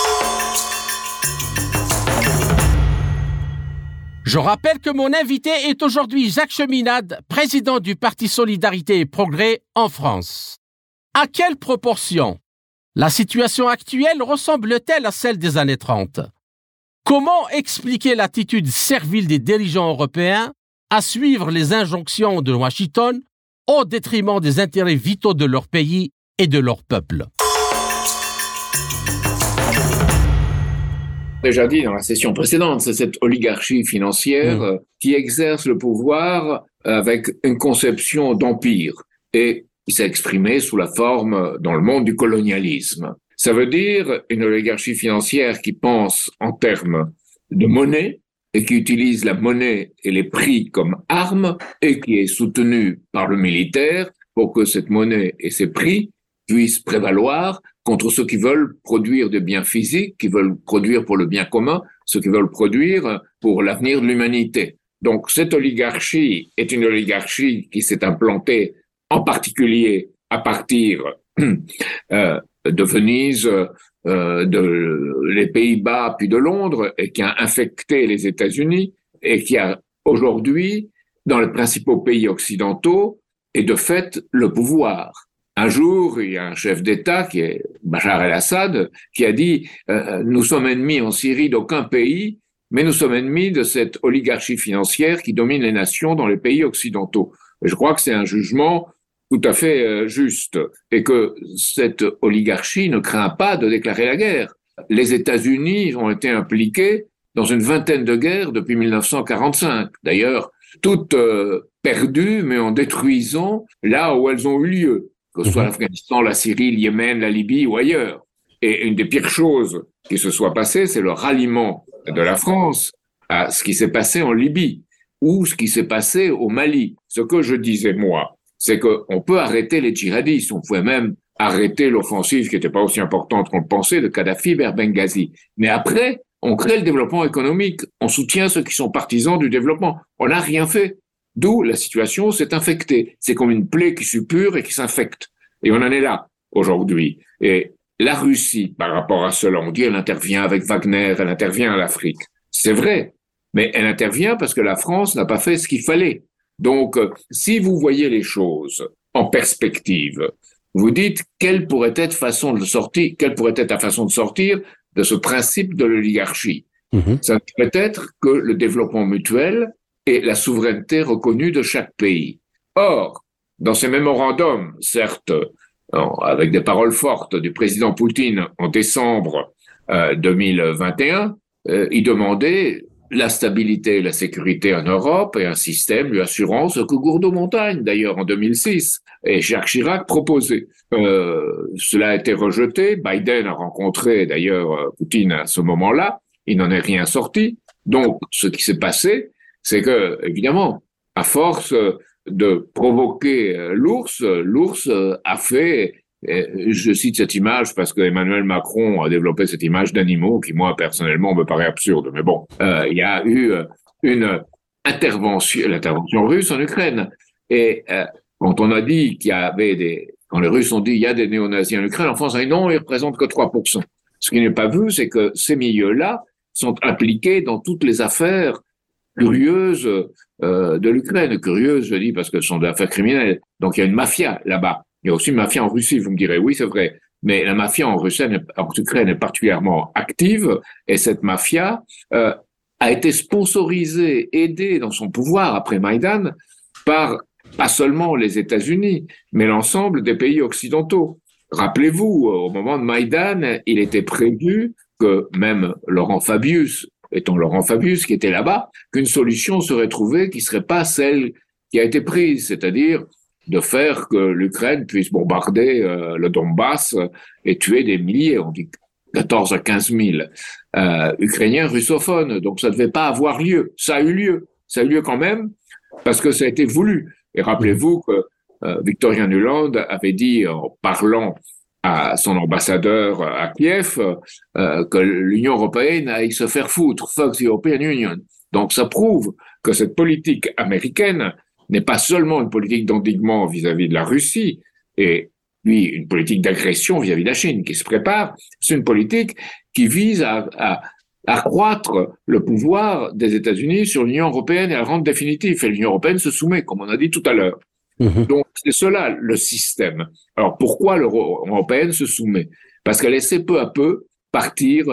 Je rappelle que mon invité est aujourd'hui Jacques Cheminade, président du Parti Solidarité et Progrès en France. À quelle proportion la situation actuelle ressemble-t-elle à celle des années trente? Comment expliquer l'attitude servile des dirigeants européens à suivre les injonctions de Washington au détriment des intérêts vitaux de leur pays et de leur peuple? Déjà dit dans la session précédente, c'est cette oligarchie financière mmh. qui exerce le pouvoir avec une conception d'empire et qui s'est exprimée sous la forme dans le monde du colonialisme. Ça veut dire une oligarchie financière qui pense en termes de monnaie et qui utilise la monnaie et les prix comme armes et qui est soutenue par le militaire pour que cette monnaie et ces prix puissent prévaloir contre ceux qui veulent produire des biens physiques, qui veulent produire pour le bien commun, ceux qui veulent produire pour l'avenir de l'humanité. Donc cette oligarchie est une oligarchie qui s'est implantée en particulier à partir euh, de Venise, euh, de les Pays-Bas puis de Londres et qui a infecté les États-Unis et qui a aujourd'hui, dans les principaux pays occidentaux, et de fait le pouvoir. Un jour, il y a un chef d'État qui est Bachar el-Assad qui a dit euh, « Nous sommes ennemis en Syrie d'aucun pays, mais nous sommes ennemis de cette oligarchie financière qui domine les nations dans les pays occidentaux. » Et je crois que c'est un jugement tout à fait euh, juste et que cette oligarchie ne craint pas de déclarer la guerre. Les États-Unis ont été impliqués dans une vingtaine de guerres depuis mille neuf cent quarante-cinq. D'ailleurs, toutes euh, perdues, mais en détruisant là où elles ont eu lieu, que ce soit l'Afghanistan, la Syrie, le Yémen, la Libye ou ailleurs. Et une des pires choses qui se soit passées, c'est le ralliement de la France à ce qui s'est passé en Libye ou ce qui s'est passé au Mali. Ce que je disais, moi, c'est qu'on peut arrêter les djihadistes, on pouvait même arrêter l'offensive qui n'était pas aussi importante qu'on le pensait de Kadhafi vers Benghazi. Mais après, on crée le développement économique, on soutient ceux qui sont partisans du développement. On n'a rien fait. D'où la situation s'est infectée. C'est comme une plaie qui suppure et qui s'infecte. Et on en est là aujourd'hui. Et la Russie, par rapport à cela, on dit elle intervient avec Wagner, elle intervient à l'Afrique. C'est vrai, mais elle intervient parce que la France n'a pas fait ce qu'il fallait. Donc, si vous voyez les choses en perspective, vous dites quelle pourrait être façon de sortir, quelle pourrait être la façon de sortir de ce principe de l'oligarchie. Mmh. Ça peut être que le développement mutuel et la souveraineté reconnue de chaque pays. Or, dans ces mémorandums, certes, avec des paroles fortes du président Poutine en décembre euh, deux mille vingt et un, euh, il demandait la stabilité et la sécurité en Europe et un système lui assurant ce que Gourdeau-Montagne, d'ailleurs, en deux mille six, et Jacques Chirac proposait. Euh, cela a été rejeté. Biden a rencontré, d'ailleurs, Poutine à ce moment-là. Il n'en est rien sorti. Donc, ce qui s'est passé, c'est que, évidemment, à force de provoquer l'ours, l'ours a fait, je cite cette image parce que Emmanuel Macron a développé cette image d'animaux qui, moi, personnellement, me paraît absurde. Mais bon, euh, il y a eu une intervention, l'intervention russe en Ukraine. Et euh, quand on a dit qu'il y avait des, quand les Russes ont dit il y a des néo-nazis en Ukraine, en France, on a dit non, ils représentent que trois pour cent. Ce qui n'est pas vu, c'est que ces milieux-là sont impliqués dans toutes les affaires curieuses euh, de l'Ukraine. Curieuses, je dis, parce que ce sont des affaires criminelles. Donc, il y a une mafia là-bas. Il y a aussi une mafia en Russie, vous me direz. Oui, c'est vrai. Mais la mafia en Russie, en Ukraine est particulièrement active. Et cette mafia euh, a été sponsorisée, aidée dans son pouvoir après Maïdan par pas seulement les États-Unis, mais l'ensemble des pays occidentaux. rappelez-vous, au moment de Maïdan, il était prévu que même Laurent Fabius, étant Laurent Fabius qui était là-bas, qu'une solution serait trouvée qui ne serait pas celle qui a été prise, c'est-à-dire de faire que l'Ukraine puisse bombarder euh, le Donbass et tuer des milliers, on dit quatorze à quinze mille euh, Ukrainiens russophones. Donc ça ne devait pas avoir lieu. Ça a eu lieu. Ça a eu lieu quand même parce que ça a été voulu. Et rappelez-vous que euh, Victoria Nuland avait dit, en parlant à son ambassadeur à Kiev, euh, que l'Union européenne aille se faire foutre, fuck the European Union. Donc ça prouve que cette politique américaine n'est pas seulement une politique d'endiguement vis-à-vis de la Russie, et puis une politique d'agression vis-à-vis de la Chine qui se prépare, c'est une politique qui vise à, à, à accroître le pouvoir des États-Unis sur l'Union européenne et à le rendre définitif. Et l'Union européenne se soumet, comme on a dit tout à l'heure. Mmh. Donc c'est cela le système. Alors pourquoi l'Union européenne se soumet? Parce qu'elle essaie peu à peu partir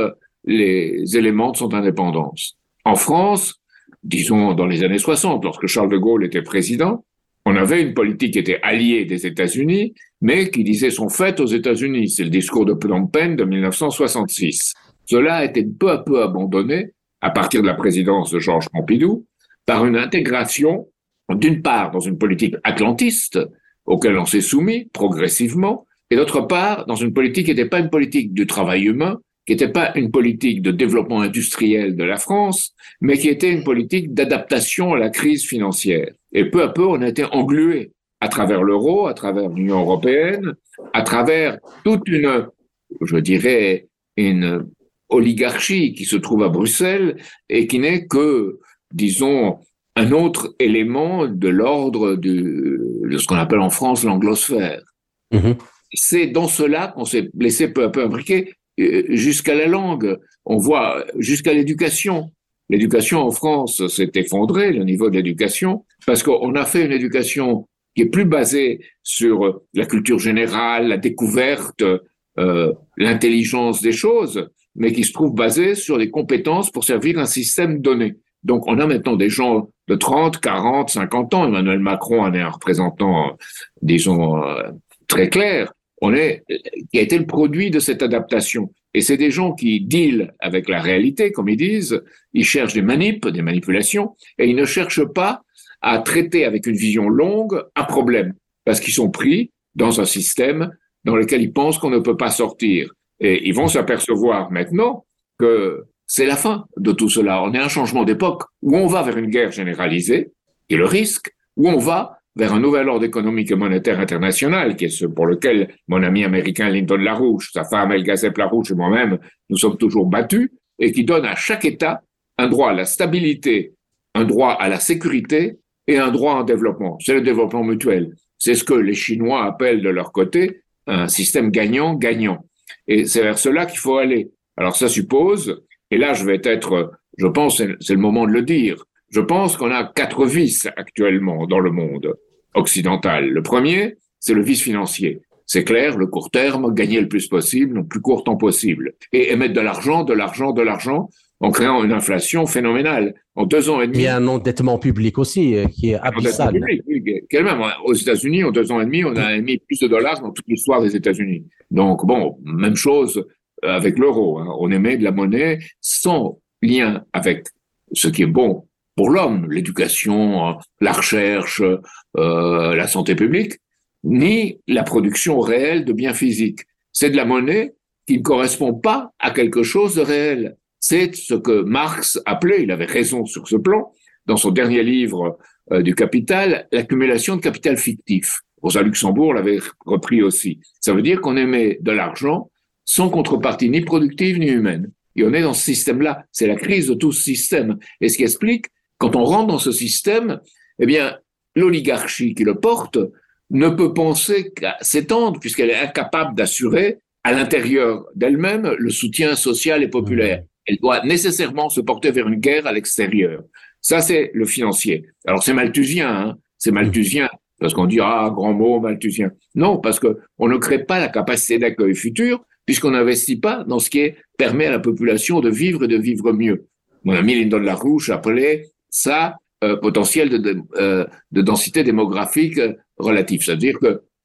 les éléments de son indépendance. En France, disons dans les années soixante, lorsque Charles de Gaulle était président, on avait une politique qui était alliée des États-Unis, mais qui disait son fait aux États-Unis. C'est le discours de Phnom Penh de mille neuf cent soixante-six. Cela a été peu à peu abandonné, à partir de la présidence de Georges Pompidou, par une intégration, d'une part, dans une politique atlantiste, auquel on s'est soumis progressivement, et d'autre part, dans une politique qui n'était pas une politique du travail humain, qui n'était pas une politique de développement industriel de la France, mais qui était une politique d'adaptation à la crise financière. Et peu à peu, on a été englué à travers l'euro, à travers l'Union européenne, à travers toute une, je dirais, une oligarchie qui se trouve à Bruxelles et qui n'est que, disons, un autre élément de l'ordre du, de ce qu'on appelle en France l'anglosphère. Mmh. C'est dans cela qu'on s'est laissé peu à peu imbriquer, jusqu'à la langue, on voit jusqu'à l'éducation. L'éducation en France s'est effondrée, le niveau de l'éducation, parce qu'on a fait une éducation qui est plus basée sur la culture générale, la découverte, euh, l'intelligence des choses, mais qui se trouve basée sur des compétences pour servir un système donné. Donc on a maintenant des gens de trente, quarante, cinquante ans, Emmanuel Macron en est un représentant, disons, euh, très clair, on est, qui a été le produit de cette adaptation. Et c'est des gens qui dealent avec la réalité, comme ils disent, ils cherchent des manips, des manipulations, et ils ne cherchent pas à traiter avec une vision longue un problème, parce qu'ils sont pris dans un système dans lequel ils pensent qu'on ne peut pas sortir. Et ils vont s'apercevoir maintenant que c'est la fin de tout cela. On est à un changement d'époque où on va vers une guerre généralisée, et le risque, où on va vers un nouvel ordre économique et monétaire international, qui est ce pour lequel mon ami américain Lyndon LaRouche, sa femme El Gazep LaRouche et moi-même, nous sommes toujours battus, et qui donne à chaque État un droit à la stabilité, un droit à la sécurité et un droit en développement. C'est le développement mutuel. C'est ce que les Chinois appellent de leur côté un système gagnant-gagnant. Et c'est vers cela qu'il faut aller. Alors ça suppose, et là je vais être, je pense, c'est le moment de le dire, je pense qu'on a quatre vices actuellement dans le monde occidental. Le premier, c'est le vice financier. C'est clair, le court terme, gagner le plus possible, le plus court temps possible. Et émettre de l'argent, de l'argent, de l'argent, en créant une inflation phénoménale. En deux ans et demi... Il y a un endettement public aussi euh, qui est abyssal. Public, oui, même, aux États-Unis, en deux ans et demi, on a émis plus de dollars dans toute l'histoire des États-Unis. Donc bon, même chose avec l'euro. Hein. On émet de la monnaie sans lien avec ce qui est bon pour l'homme, l'éducation, la recherche, euh, la santé publique, ni la production réelle de biens physiques. C'est de la monnaie qui ne correspond pas à quelque chose de réel. C'est ce que Marx appelait, il avait raison sur ce plan, dans son dernier livre euh, du Capital, l'accumulation de capital fictif. Rosa Luxembourg l'avait repris aussi. Ça veut dire qu'on émet de l'argent sans contrepartie ni productive ni humaine. Et on est dans ce système-là. C'est la crise de tout ce système. Et ce qui explique, quand on rentre dans ce système, eh bien, l'oligarchie qui le porte ne peut penser qu'à s'étendre puisqu'elle est incapable d'assurer à l'intérieur d'elle-même le soutien social et populaire. Elle doit nécessairement se porter vers une guerre à l'extérieur. Ça, c'est le financier. Alors, c'est malthusien, hein, c'est malthusien, parce qu'on dit, ah, grand mot, malthusien. Non, parce que on ne crée pas la capacité d'accueil futur, puisqu'on n'investit pas dans ce qui est, permet à la population de vivre et de vivre mieux. Mon ami Lyndon LaRouche appelait ça euh, potentiel de, de, euh, de densité démographique euh, relative. C'est-à-dire que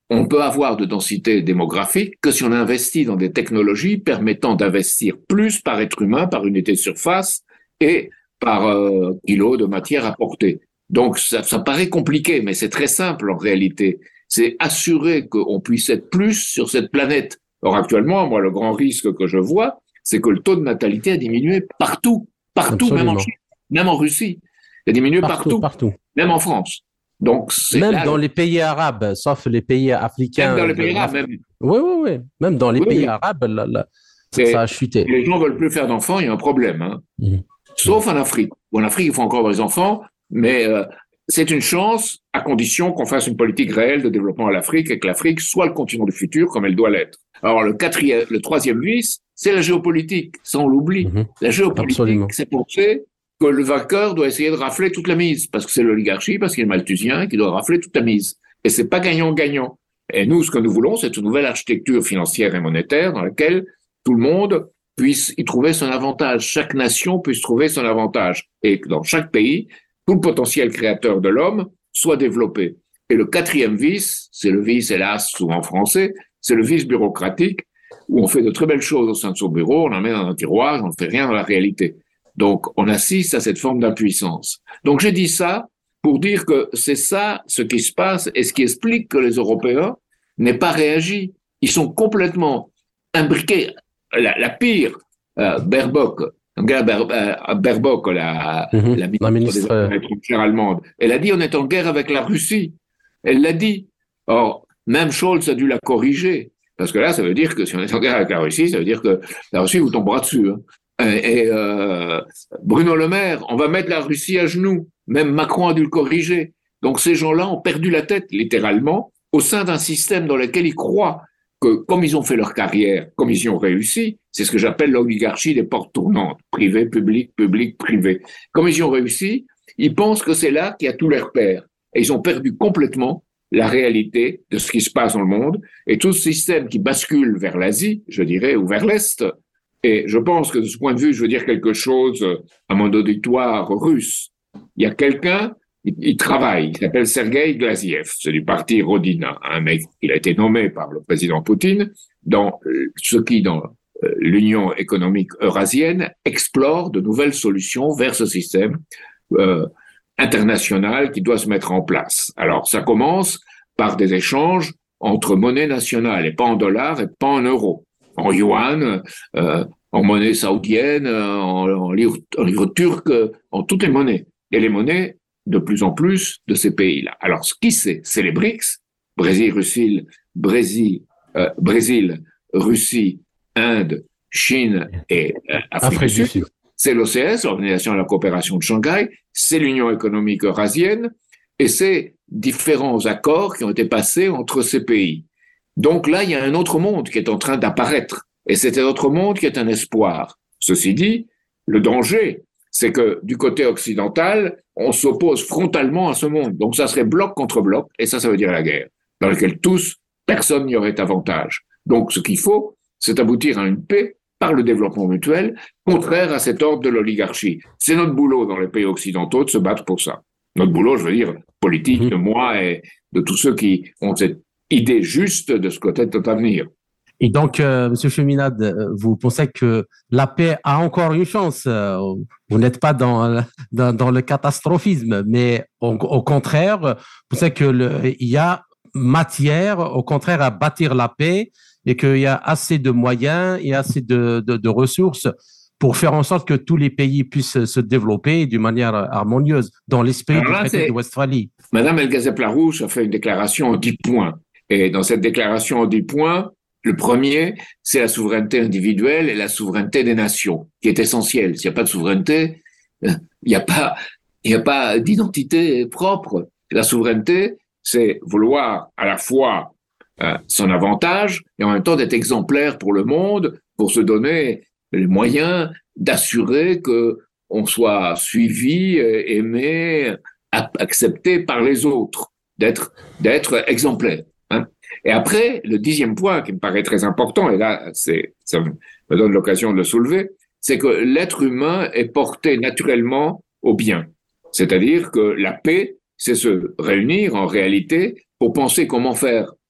on peut avoir de densité démographique que si on investit dans des technologies permettant d'investir plus par être humain, par unité de surface et par euh, kilo de matière apportée. Donc ça, ça paraît compliqué, mais c'est très simple en réalité. C'est assurer qu'on puisse être plus sur cette planète. Or actuellement, moi, le grand risque que je vois, c'est que le taux de natalité a diminué partout, partout, même en Chine, même en Russie. Il a diminué partout, partout, partout. Même en France. Donc, c'est même là, dans les pays arabes, sauf les pays africains. Même dans les pays arabes, même. Oui, oui, oui. Même dans les oui, pays oui. arabes, là, là, ça a chuté. Les gens veulent plus faire d'enfants, il y a un problème. Hein. Mmh. Sauf en Afrique. En Afrique, il faut encore des enfants, mais euh, c'est une chance à condition qu'on fasse une politique réelle de développement à l'Afrique et que l'Afrique soit le continent du futur comme elle doit l'être. Alors, le quatrième, le troisième vice, c'est la géopolitique. Ça, on l'oublie. Mmh. La géopolitique, Absolument. C'est penser que le vainqueur doit essayer de rafler toute la mise, parce que c'est l'oligarchie, parce qu'il est malthusien, qui doit rafler toute la mise. Et c'est pas gagnant-gagnant. Et nous, ce que nous voulons, c'est une nouvelle architecture financière et monétaire dans laquelle tout le monde puisse y trouver son avantage. Chaque nation puisse trouver son avantage. Et que dans chaque pays, tout le potentiel créateur de l'homme soit développé. Et le quatrième vice, c'est le vice, hélas, souvent français, c'est le vice bureaucratique, où on fait de très belles choses au sein de son bureau, on en met dans un tiroir, on ne fait rien dans la réalité. Donc, on assiste à cette forme d'impuissance. Donc, j'ai dit ça pour dire que c'est ça ce qui se passe et ce qui explique que les Européens n'aient pas réagi. Ils sont complètement imbriqués. La, la pire, euh, Baerbock, Ber, euh, Baerbock, la, mmh, la ministre, la ministre des Affaires étrangères allemande, elle a dit on est en guerre avec la Russie. Elle l'a dit. Or, même Scholz a dû la corriger. Parce que là, ça veut dire que si on est en guerre avec la Russie, ça veut dire que la Russie vous tombera dessus. Hein. Et euh, Bruno Le Maire, on va mettre la Russie à genoux. Même Macron a dû le corriger. Donc ces gens-là ont perdu la tête, littéralement, au sein d'un système dans lequel ils croient que, comme ils ont fait leur carrière, comme ils y ont réussi, c'est ce que j'appelle l'oligarchie des portes tournantes, privé, public, public, privé. Comme ils y ont réussi, ils pensent que c'est là qu'il y a tous leurs pairs. Et ils ont perdu complètement la réalité de ce qui se passe dans le monde. Et tout ce système qui bascule vers l'Asie, je dirais, ou vers l'Est. Et je pense que de ce point de vue, je veux dire quelque chose à mon auditoire russe. Il y a quelqu'un, il, il travaille, il s'appelle Sergueï Glaziev, c'est du parti Rodina, un mec, il a été nommé par le président Poutine dans ce qui, dans l'Union économique eurasienne, explore de nouvelles solutions vers ce système euh, international qui doit se mettre en place. Alors, ça commence par des échanges entre monnaies nationales, et pas en dollars et pas en euros. En yuan, euh, en monnaie saoudienne, en, en, livre, en livre turc, en toutes les monnaies. Et les monnaies de plus en plus de ces pays-là. Alors, ce qui c'est, c'est les BRICS, Brésil, Russie, Brésil, euh, Brésil, Russie, Inde, Chine et euh, Afrique, Afrique du Sud. C'est l'O C S, l'Organisation de la coopération de Shanghai, c'est l'Union économique eurasienne, et c'est différents accords qui ont été passés entre ces pays. Donc là, il y a un autre monde qui est en train d'apparaître. Et c'est un autre monde qui est un espoir. Ceci dit, le danger, c'est que du côté occidental, on s'oppose frontalement à ce monde. Donc ça serait bloc contre bloc, et ça, ça veut dire la guerre, dans laquelle tous, personne n'y aurait avantage. Donc ce qu'il faut, c'est aboutir à une paix par le développement mutuel, contraire à cet ordre de l'oligarchie. C'est notre boulot dans les pays occidentaux de se battre pour ça. Notre boulot, je veux dire, politique de moi et de tous ceux qui ont cette idée juste de ce côté de notre avenir. Et donc, euh, Monsieur Cheminade, vous pensez que la paix a encore une chance. Vous n'êtes pas dans, dans, dans le catastrophisme, mais au, au contraire, vous pensez que le, il y a matière, au contraire, à bâtir la paix et qu'il y a assez de moyens et assez de, de, de ressources pour faire en sorte que tous les pays puissent se développer d'une manière harmonieuse dans l'esprit du traité de Westphalie. Madame El Ghazaleh-Larouche a fait une déclaration en dix points. Et dans cette déclaration en dix points, le premier, c'est la souveraineté individuelle et la souveraineté des nations, qui est essentielle. S'il n'y a pas de souveraineté, il n'y a pas, il n'y a pas d'identité propre. La souveraineté, c'est vouloir à la fois euh, son avantage et en même temps d'être exemplaire pour le monde, pour se donner les moyens d'assurer que on soit suivi, aimé, accepté par les autres, d'être, d'être exemplaire. Hein. Et après, le dixième point qui me paraît très important, et là, c'est, ça me donne l'occasion de le soulever, c'est que l'être humain est porté naturellement au bien. C'est-à-dire que la paix, c'est se réunir en réalité pour penser comment faire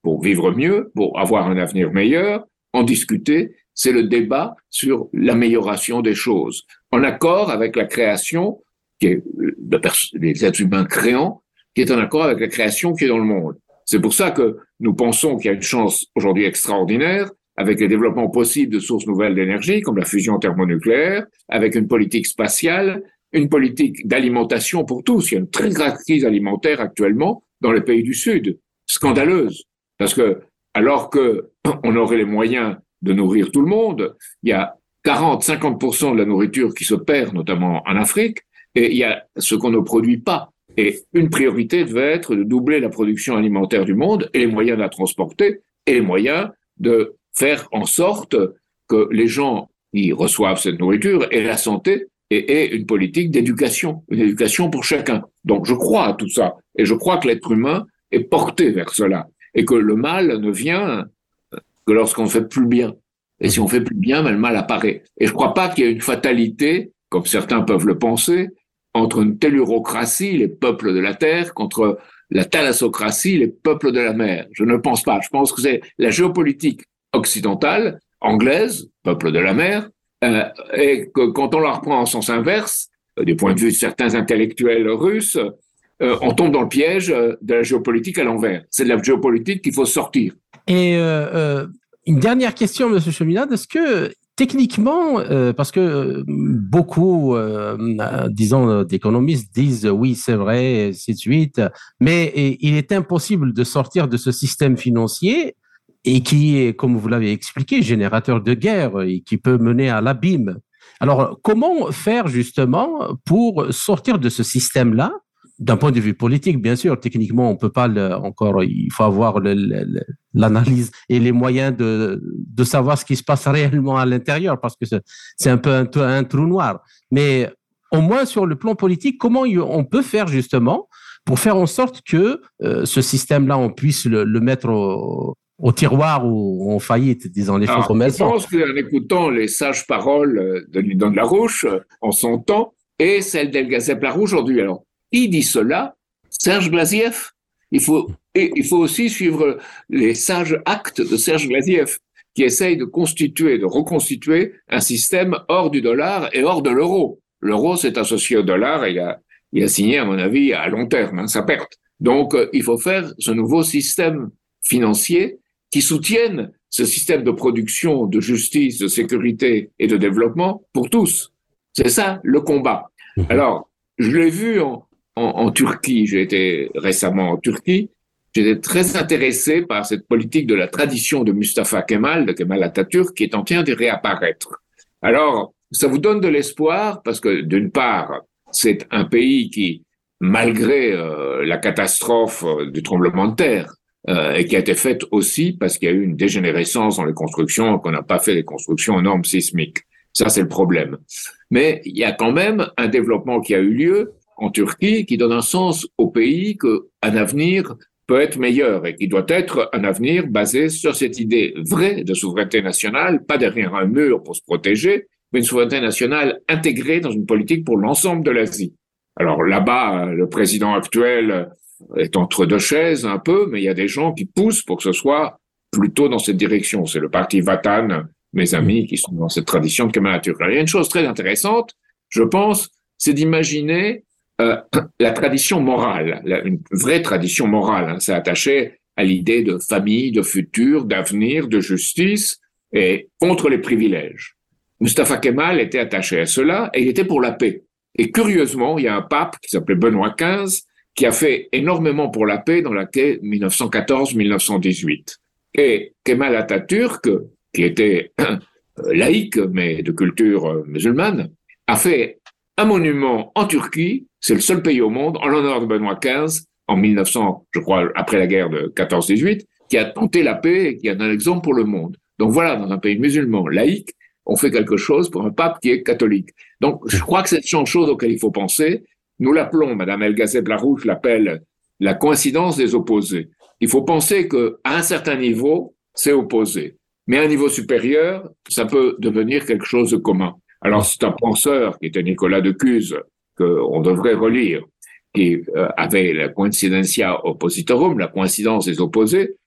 pour vivre mieux, pour avoir un avenir meilleur, en discuter, c'est le débat sur l'amélioration des choses, en accord avec la création, qui est de pers- des êtres humains créants, qui est en accord avec la création qui est dans le monde. C'est pour ça que nous pensons qu'il y a une chance aujourd'hui extraordinaire, avec les développements possibles de sources nouvelles d'énergie, comme la fusion thermonucléaire, avec une politique spatiale, une politique d'alimentation pour tous. Il y a une très grave crise alimentaire actuellement dans les pays du Sud, scandaleuse, parce que alors que on aurait les moyens de nourrir tout le monde, il y a quarante à cinquante pour cent de la nourriture qui se perd, notamment en Afrique, et il y a ce qu'on ne produit pas. Et une priorité devait être de doubler la production alimentaire du monde et les moyens de la transporter et les moyens de faire en sorte que les gens qui reçoivent cette nourriture aient la santé et aient une politique d'éducation, une éducation pour chacun. Donc je crois à tout ça et je crois que l'être humain est porté vers cela et que le mal ne vient que lorsqu'on ne fait plus bien. Et si on fait plus bien, ben, le mal apparaît. Et je ne crois pas qu'il y ait une fatalité, comme certains peuvent le penser, entre une tellurocratie, les peuples de la terre, contre la thalassocratie, les peuples de la mer. Je ne le pense pas. Je pense que c'est la géopolitique occidentale, anglaise, peuple de la mer, euh, et que quand on la reprend en sens inverse, euh, du point de vue de certains intellectuels russes, euh, on tombe dans le piège euh, de la géopolitique à l'envers. C'est de la géopolitique qu'il faut sortir. Et euh, euh, une dernière question, M. Cheminade, est-ce que techniquement, euh, parce que beaucoup, euh, disons, d'économistes disent oui, c'est vrai, et ainsi de suite, mais et, il est impossible de sortir de ce système financier et qui est, comme vous l'avez expliqué, générateur de guerre et qui peut mener à l'abîme. Alors, comment faire justement pour sortir de ce système-là? D'un point de vue politique, bien sûr, techniquement, on peut pas le, encore, il faut avoir le, le, l'analyse et les moyens de, de savoir ce qui se passe réellement à l'intérieur, parce que c'est, c'est un peu un, un trou noir. Mais au moins sur le plan politique, comment on peut faire justement pour faire en sorte que euh, ce système-là, on puisse le, le mettre au, au tiroir ou en faillite, disons les choses comme elles sont. Je pense qu'en écoutant les sages paroles de Ludon de la Roche en son temps et celles d'El Gazem-Larouche aujourd'hui, alors, qui dit cela? Serge Glaziev. Il faut, et il faut aussi suivre les sages actes de Serge Glaziev, qui essaye de constituer, de reconstituer un système hors du dollar et hors de l'euro. L'euro s'est associé au dollar et il a, il a signé, à mon avis, à long terme, hein, sa perte. Donc, euh, il faut faire ce nouveau système financier qui soutienne ce système de production, de justice, de sécurité et de développement pour tous. C'est ça, le combat. Alors, je l'ai vu en, En, en Turquie, j'ai été récemment en Turquie, j'étais très intéressé par cette politique de la tradition de Mustafa Kemal, de Kemal Atatürk, qui est en train de réapparaître. Alors, ça vous donne de l'espoir parce que, d'une part, c'est un pays qui, malgré euh, la catastrophe euh, du tremblement de terre, euh, et qui a été faite aussi parce qu'il y a eu une dégénérescence dans les constructions, qu'on n'a pas fait les constructions aux normes sismiques. Ça, c'est le problème. Mais il y a quand même un développement qui a eu lieu en Turquie, qui donne un sens au pays qu'un avenir peut être meilleur et qui doit être un avenir basé sur cette idée vraie de souveraineté nationale, pas derrière un mur pour se protéger, mais une souveraineté nationale intégrée dans une politique pour l'ensemble de l'Asie. Alors là-bas, le président actuel est entre deux chaises un peu, mais il y a des gens qui poussent pour que ce soit plutôt dans cette direction. C'est le parti Vatan, mes amis, qui sont dans cette tradition de Kemal Atatürk. Il y a une chose très intéressante, je pense, c'est d'imaginer Euh, la tradition morale, la, une vraie tradition morale, hein, c'est attaché à l'idée de famille, de futur, d'avenir, de justice et contre les privilèges. Mustafa Kemal était attaché à cela et il était pour la paix. Et curieusement, il y a un pape qui s'appelait Benoît quinze qui a fait énormément pour la paix dans laquelle dix-neuf cent quatorze à dix-neuf cent dix-huit. Et Kemal Atatürk, qui était euh, laïque mais de culture euh, musulmane, a fait un monument en Turquie. C'est le seul pays au monde, en l'honneur de Benoît quinze, en mille neuf cents, je crois, après la guerre de quatorze dix-huit, qui a tenté la paix et qui est un exemple pour le monde. Donc voilà, dans un pays musulman laïque, on fait quelque chose pour un pape qui est catholique. Donc je crois que c'est une chose auquel il faut penser. Nous l'appelons, Madame El Gazem-Larouche l'appelle la coïncidence des opposés. Il faut penser qu'à un certain niveau, c'est opposé. Mais à un niveau supérieur, ça peut devenir quelque chose de commun. Alors c'est un penseur qui était Nicolas de Cuse, qu'on devrait relire, qui euh, avait la coincidentia oppositorum, la coïncidence des opposés,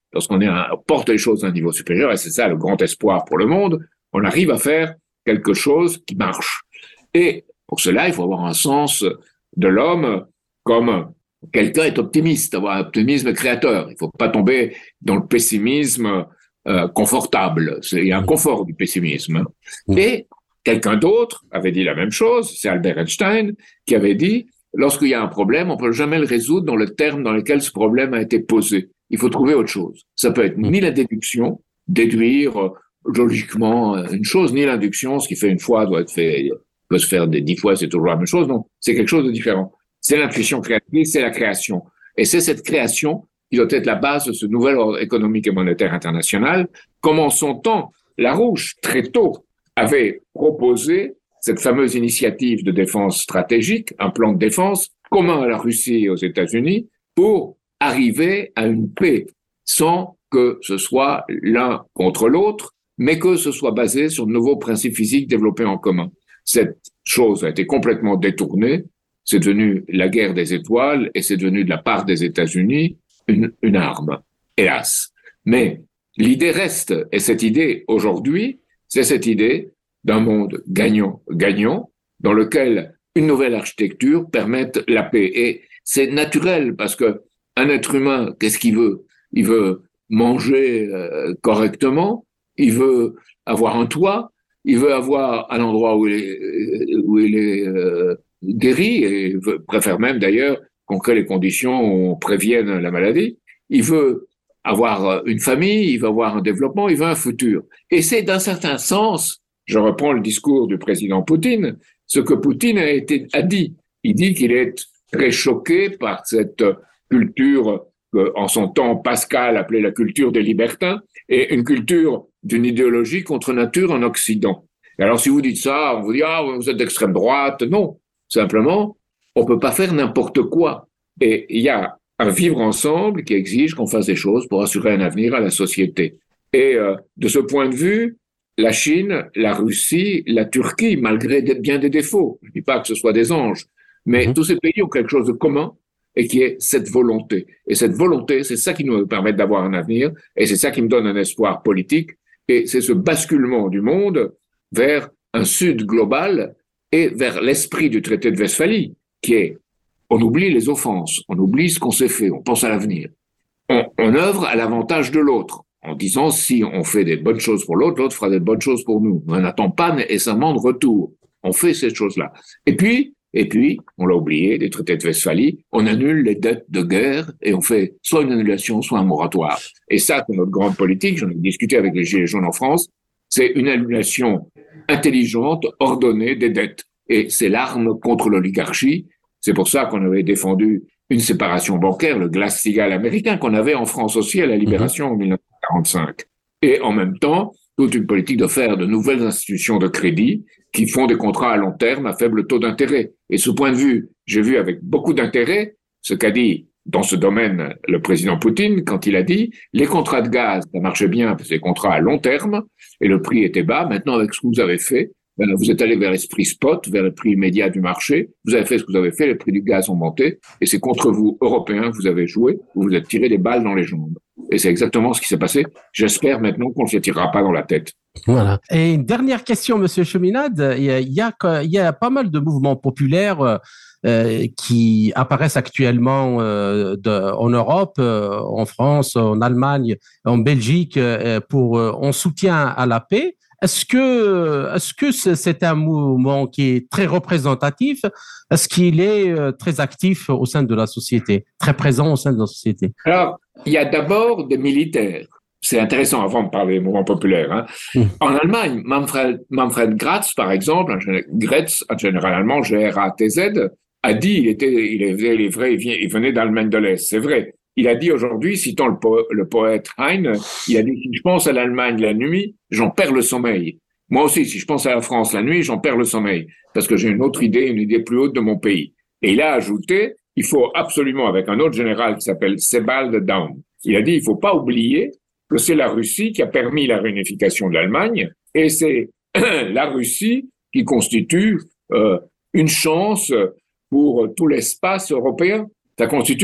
lorsqu'on est un, porte les choses à un niveau supérieur, et c'est ça le grand espoir pour le monde, on arrive à faire quelque chose qui marche. Et pour cela, il faut avoir un sens de l'homme comme quelqu'un est optimiste, avoir un optimisme créateur. Il ne faut pas tomber dans le pessimisme euh, confortable. C'est, il y a un confort du pessimisme. Et quelqu'un d'autre avait dit la même chose, c'est Albert Einstein, qui avait dit, lorsqu'il y a un problème, on ne peut jamais le résoudre dans le terme dans lequel ce problème a été posé. Il faut trouver autre chose. Ça peut être ni la déduction, déduire euh, logiquement une chose, ni l'induction, ce qui fait une fois doit être fait, peut se faire des dix fois, c'est toujours la même chose. Non, c'est quelque chose de différent. C'est l'intuition créatrice, c'est la création. Et c'est cette création qui doit être la base de ce nouvel ordre économique et monétaire international. Comme en son temps, Larouche, très tôt, avait proposé cette fameuse initiative de défense stratégique, un plan de défense commun à la Russie et aux États-Unis, pour arriver à une paix sans que ce soit l'un contre l'autre, mais que ce soit basé sur de nouveaux principes physiques développés en commun. Cette chose a été complètement détournée. C'est devenu la guerre des étoiles et c'est devenu de la part des États-Unis une, une arme, hélas. Mais l'idée reste, et cette idée aujourd'hui, c'est cette idée d'un monde gagnant-gagnant dans lequel une nouvelle architecture permette la paix. Et c'est naturel parce que un être humain, qu'est-ce qu'il veut? Il veut manger euh, correctement, il veut avoir un toit, il veut avoir un endroit où il est, où il est euh, guéri, et veut, préfère même d'ailleurs qu'on crée les conditions où on prévienne la maladie. Il veut avoir une famille, il veut avoir un développement, il veut un futur. Et c'est d'un certain sens, je reprends le discours du président Poutine, ce que Poutine a, été, a dit. Il dit qu'il est très choqué par cette culture que, en son temps, Pascal appelait la culture des libertins, et une culture d'une idéologie contre nature en Occident. Et alors, si vous dites ça, on vous dit « Ah, vous êtes d'extrême droite ». Non, simplement, on peut pas faire n'importe quoi. Et il y a un vivre ensemble qui exige qu'on fasse des choses pour assurer un avenir à la société. Et euh, de ce point de vue, la Chine, la Russie, la Turquie, malgré des, bien des défauts, je ne dis pas que ce soit des anges, mais mmh. tous ces pays ont quelque chose de commun et qui est cette volonté. Et cette volonté, c'est ça qui nous permet d'avoir un avenir et c'est ça qui me donne un espoir politique. Et c'est ce basculement du monde vers un Sud global et vers l'esprit du traité de Westphalie, qui est, on oublie les offenses, on oublie ce qu'on s'est fait, on pense à l'avenir. On, on œuvre à l'avantage de l'autre, en disant si on fait des bonnes choses pour l'autre, l'autre fera des bonnes choses pour nous. On n'attend pas nécessairement de retour. On fait cette chose-là. Et puis, et puis, on l'a oublié, les traités de Westphalie, on annule les dettes de guerre et on fait soit une annulation, soit un moratoire. Et ça, c'est notre grande politique, j'en ai discuté avec les Gilets jaunes en France, c'est une annulation intelligente, ordonnée des dettes. Et c'est l'arme contre l'oligarchie. C'est pour ça qu'on avait défendu une séparation bancaire, le Glass-Steagall américain, qu'on avait en France aussi à la Libération mmh. en dix-neuf cent quarante-cinq. Et en même temps, toute une politique de faire de nouvelles institutions de crédit qui font des contrats à long terme à faible taux d'intérêt. Et ce point de vue, j'ai vu avec beaucoup d'intérêt ce qu'a dit dans ce domaine le président Poutine quand il a dit les contrats de gaz, ça marchait bien, parce que c'est des contrats à long terme et le prix était bas. Maintenant, avec ce que vous avez fait, ben, vous êtes allé vers l'esprit spot, vers le prix immédiat du marché. Vous avez fait ce que vous avez fait, les prix du gaz ont monté et c'est contre vous, Européens, que vous avez joué, vous vous êtes tiré des balles dans les jambes. Et c'est exactement ce qui s'est passé. J'espère maintenant qu'on ne se tirera pas dans la tête. Voilà. Et une dernière question, Monsieur Cheminade. Il y a, il y a, il y a pas mal de mouvements populaires euh, qui apparaissent actuellement euh, de, en Europe, euh, en France, en Allemagne, en Belgique, euh, pour euh, en soutien à la paix. Est-ce que, est-ce que c'est un mouvement qui est très représentatif? Est-ce qu'il est très actif au sein de la société, très présent au sein de la société? Alors, il y a d'abord des militaires. C'est intéressant avant de parler des mouvements populaires. Hein. Mmh. En Allemagne, Manfred, Manfred Gratz, par exemple, Gratz, un général allemand, G R A T Z, a dit, il était, il est, il est vrai, il, vient, il venait d'Allemagne de l'Est, c'est vrai. Il a dit aujourd'hui, citant le, po- le poète Heine, il a dit « Si je pense à l'Allemagne la nuit, j'en perds le sommeil. Moi aussi, si je pense à la France la nuit, j'en perds le sommeil, parce que j'ai une autre idée, une idée plus haute de mon pays. » Et il a ajouté « Il faut absolument, avec un autre général qui s'appelle Sebald Daum, il a dit « Il ne faut pas oublier que c'est la Russie qui a permis la réunification de l'Allemagne, et c'est la Russie qui constitue euh, une chance pour tout l'espace européen. Ça constitue une chance. »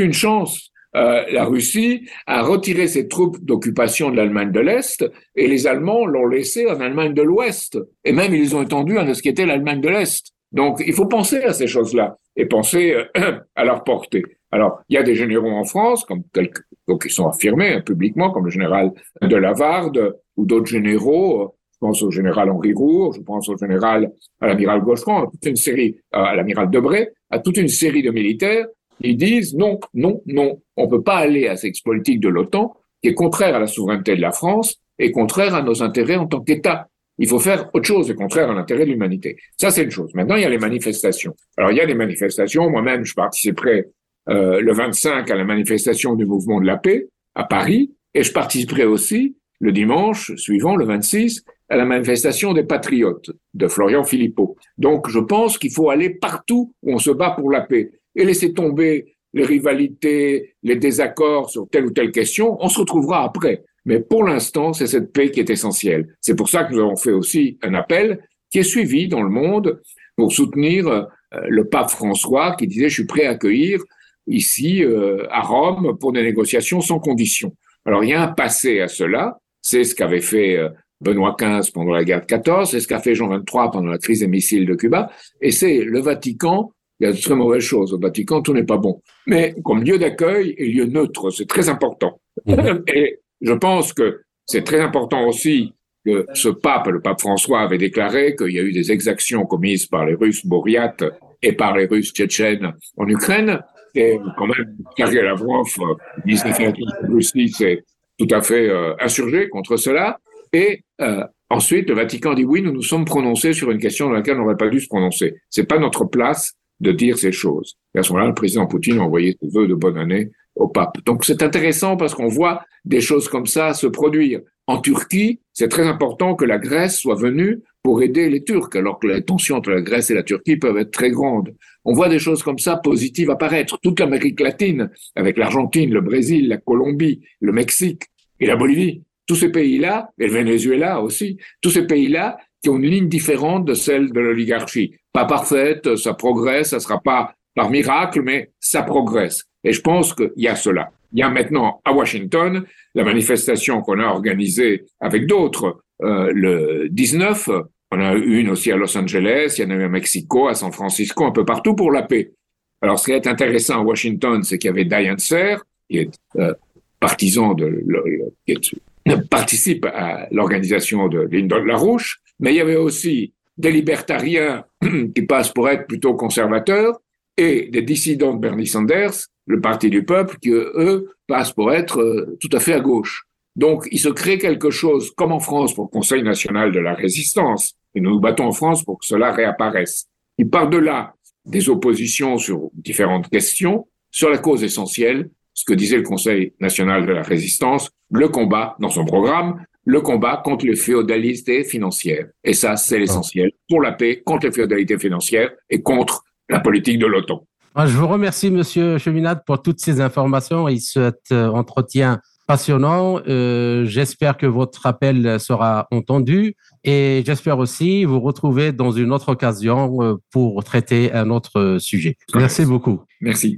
euh, la Russie a retiré ses troupes d'occupation de l'Allemagne de l'Est et les Allemands l'ont laissé en Allemagne de l'Ouest. Et même, ils les ont étendus à ce qui était l'Allemagne de l'Est. Donc, il faut penser à ces choses-là et penser euh, à leur portée. Alors, il y a des généraux en France, comme quelques, donc, qui sont affirmés hein, publiquement, comme le général de Lavarde ou d'autres généraux. Je pense au général Henri Roure, je pense au général, à l'amiral Gauchon, à toute une série, à l'amiral Debré, à toute une série de militaires. Ils disent non, non, non, on ne peut pas aller à cette politique de l'OTAN qui est contraire à la souveraineté de la France et contraire à nos intérêts en tant qu'État. Il faut faire autre chose et contraire à l'intérêt de l'humanité. Ça, c'est une chose. Maintenant, il y a les manifestations. Alors, il y a des manifestations. Moi-même, je participerai euh, le vingt-cinq à la manifestation du mouvement de la paix à Paris et je participerai aussi le dimanche suivant, le vingt-six, à la manifestation des Patriotes de Florian Philippot. Donc, je pense qu'il faut aller partout où on se bat pour la paix et laisser tomber les rivalités, les désaccords sur telle ou telle question. On se retrouvera après. Mais pour l'instant, c'est cette paix qui est essentielle. C'est pour ça que nous avons fait aussi un appel qui est suivi dans le monde pour soutenir euh, le pape François qui disait « Je suis prêt à accueillir ici, euh, à Rome, pour des négociations sans condition ». Alors, il y a un passé à cela. C'est ce qu'avait fait euh, Benoît quinze pendant la guerre de quatorze, c'est ce qu'a fait Jean vingt-trois pendant la crise des missiles de Cuba. Et c'est le Vatican. Il y a de très mauvaises choses. Au Vatican, tout n'est pas bon. Mais comme lieu d'accueil et lieu neutre, c'est très important. Mmh. Et je pense que c'est très important aussi que ce pape, le pape François, avait déclaré qu'il y a eu des exactions commises par les Russes bourriates et par les Russes tchétchènes en Ukraine. Et quand même, Sergei Lavrov disait que la Russie s'est tout à fait euh, insurgée contre cela. Et euh, ensuite, le Vatican dit oui, nous nous sommes prononcés sur une question dans laquelle on n'aurait pas dû se prononcer. C'est pas notre place de dire ces choses. Et à ce moment-là, le président Poutine a envoyé ses vœux de bonne année au pape. Donc c'est intéressant parce qu'on voit des choses comme ça se produire. En Turquie, c'est très important que la Grèce soit venue pour aider les Turcs, alors que les tensions entre la Grèce et la Turquie peuvent être très grandes. On voit des choses comme ça positives apparaître. Toute l'Amérique latine, avec l'Argentine, le Brésil, la Colombie, le Mexique et la Bolivie, tous ces pays-là, et le Venezuela aussi, tous ces pays-là qui ont une ligne différente de celle de l'oligarchie. Pas parfaite, ça progresse, ça sera pas par miracle, mais ça progresse. Et je pense qu'il y a cela. Il y a maintenant à Washington la manifestation qu'on a organisée avec d'autres euh, le dix-neuf. On a eu une aussi à Los Angeles, il y en a eu à Mexico, à San Francisco, un peu partout pour la paix. Alors ce qui est intéressant à Washington, c'est qu'il y avait Dianne Serre, qui est euh, partisan de, le, le, qui est, participe à l'organisation de Lyndon LaRouche, mais il y avait aussi des libertariens qui passent pour être plutôt conservateurs et des dissidents de Bernie Sanders, le Parti du Peuple, qui, eux, passent pour être euh, tout à fait à gauche. Donc, il se crée quelque chose, comme en France, pour le Conseil national de la résistance, et nous nous battons en France pour que cela réapparaisse. Il part de là des oppositions sur différentes questions, sur la cause essentielle, ce que disait le Conseil national de la résistance, le combat, dans son programme, le combat contre les féodalités financières. Et ça, c'est l'essentiel pour la paix, contre les féodalités financières et contre la politique de l'OTAN. Je vous remercie, Monsieur Cheminade, pour toutes ces informations et cet entretien passionnant. Euh, j'espère que votre appel sera entendu et j'espère aussi vous retrouver dans une autre occasion pour traiter un autre sujet. Merci, Merci beaucoup. Merci.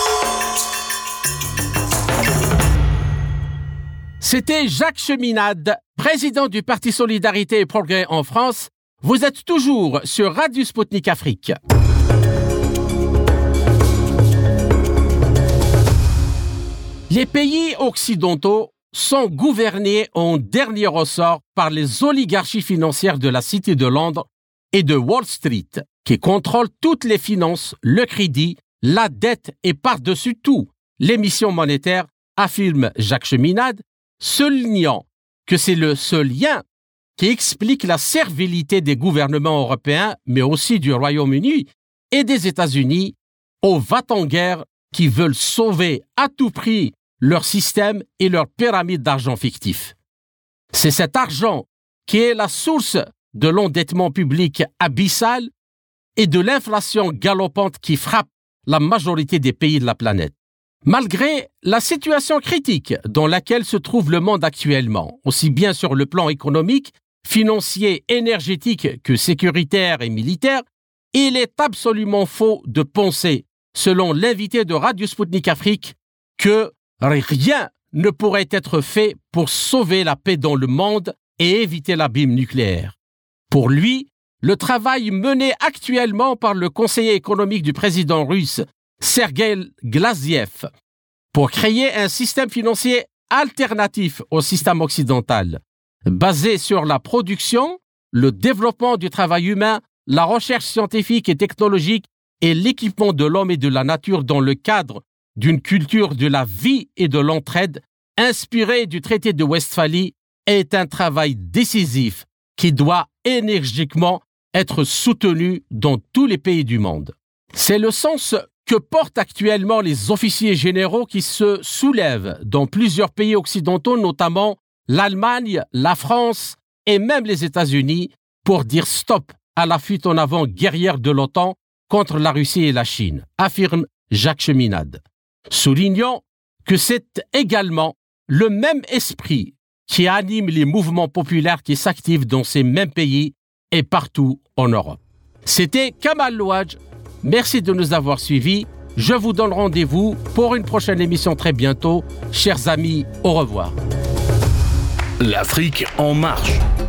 C'était Jacques Cheminade, président du Parti Solidarité et Progrès en France. Vous êtes toujours sur Radio Sputnik Afrique. Les pays occidentaux sont gouvernés en dernier ressort par les oligarchies financières de la City de Londres et de Wall Street, qui contrôlent toutes les finances, le crédit, la dette et par-dessus tout l'émission monétaire, affirme Jacques Cheminade, soulignant que c'est le seul lien qui explique la servilité des gouvernements européens, mais aussi du Royaume-Uni et des États-Unis, aux va-t-en-guerre qui veulent sauver à tout prix leur système et leur pyramide d'argent fictif. C'est cet argent qui est la source de l'endettement public abyssal et de l'inflation galopante qui frappe la majorité des pays de la planète. Malgré la situation critique dans laquelle se trouve le monde actuellement, aussi bien sur le plan économique, financier, énergétique que sécuritaire et militaire, il est absolument faux de penser, selon l'invité de Radio Sputnik Afrique, que rien ne pourrait être fait pour sauver la paix dans le monde et éviter l'abîme nucléaire. Pour lui, le travail mené actuellement par le conseiller économique du président russe Sergueï Glaziev pour créer un système financier alternatif au système occidental, basé sur la production, le développement du travail humain, la recherche scientifique et technologique et l'équipement de l'homme et de la nature dans le cadre d'une culture de la vie et de l'entraide inspirée du traité de Westphalie est un travail décisif qui doit énergiquement être soutenu dans tous les pays du monde. C'est le sens que portent actuellement les officiers généraux qui se soulèvent dans plusieurs pays occidentaux, notamment l'Allemagne, la France et même les États-Unis, pour dire stop à la fuite en avant guerrière de l'OTAN contre la Russie et la Chine, affirme Jacques Cheminade. Soulignons que c'est également le même esprit qui anime les mouvements populaires qui s'activent dans ces mêmes pays et partout en Europe. C'était Kamal Louadj. Merci de nous avoir suivis. Je vous donne rendez-vous pour une prochaine émission très bientôt. Chers amis, au revoir. L'Afrique en marche.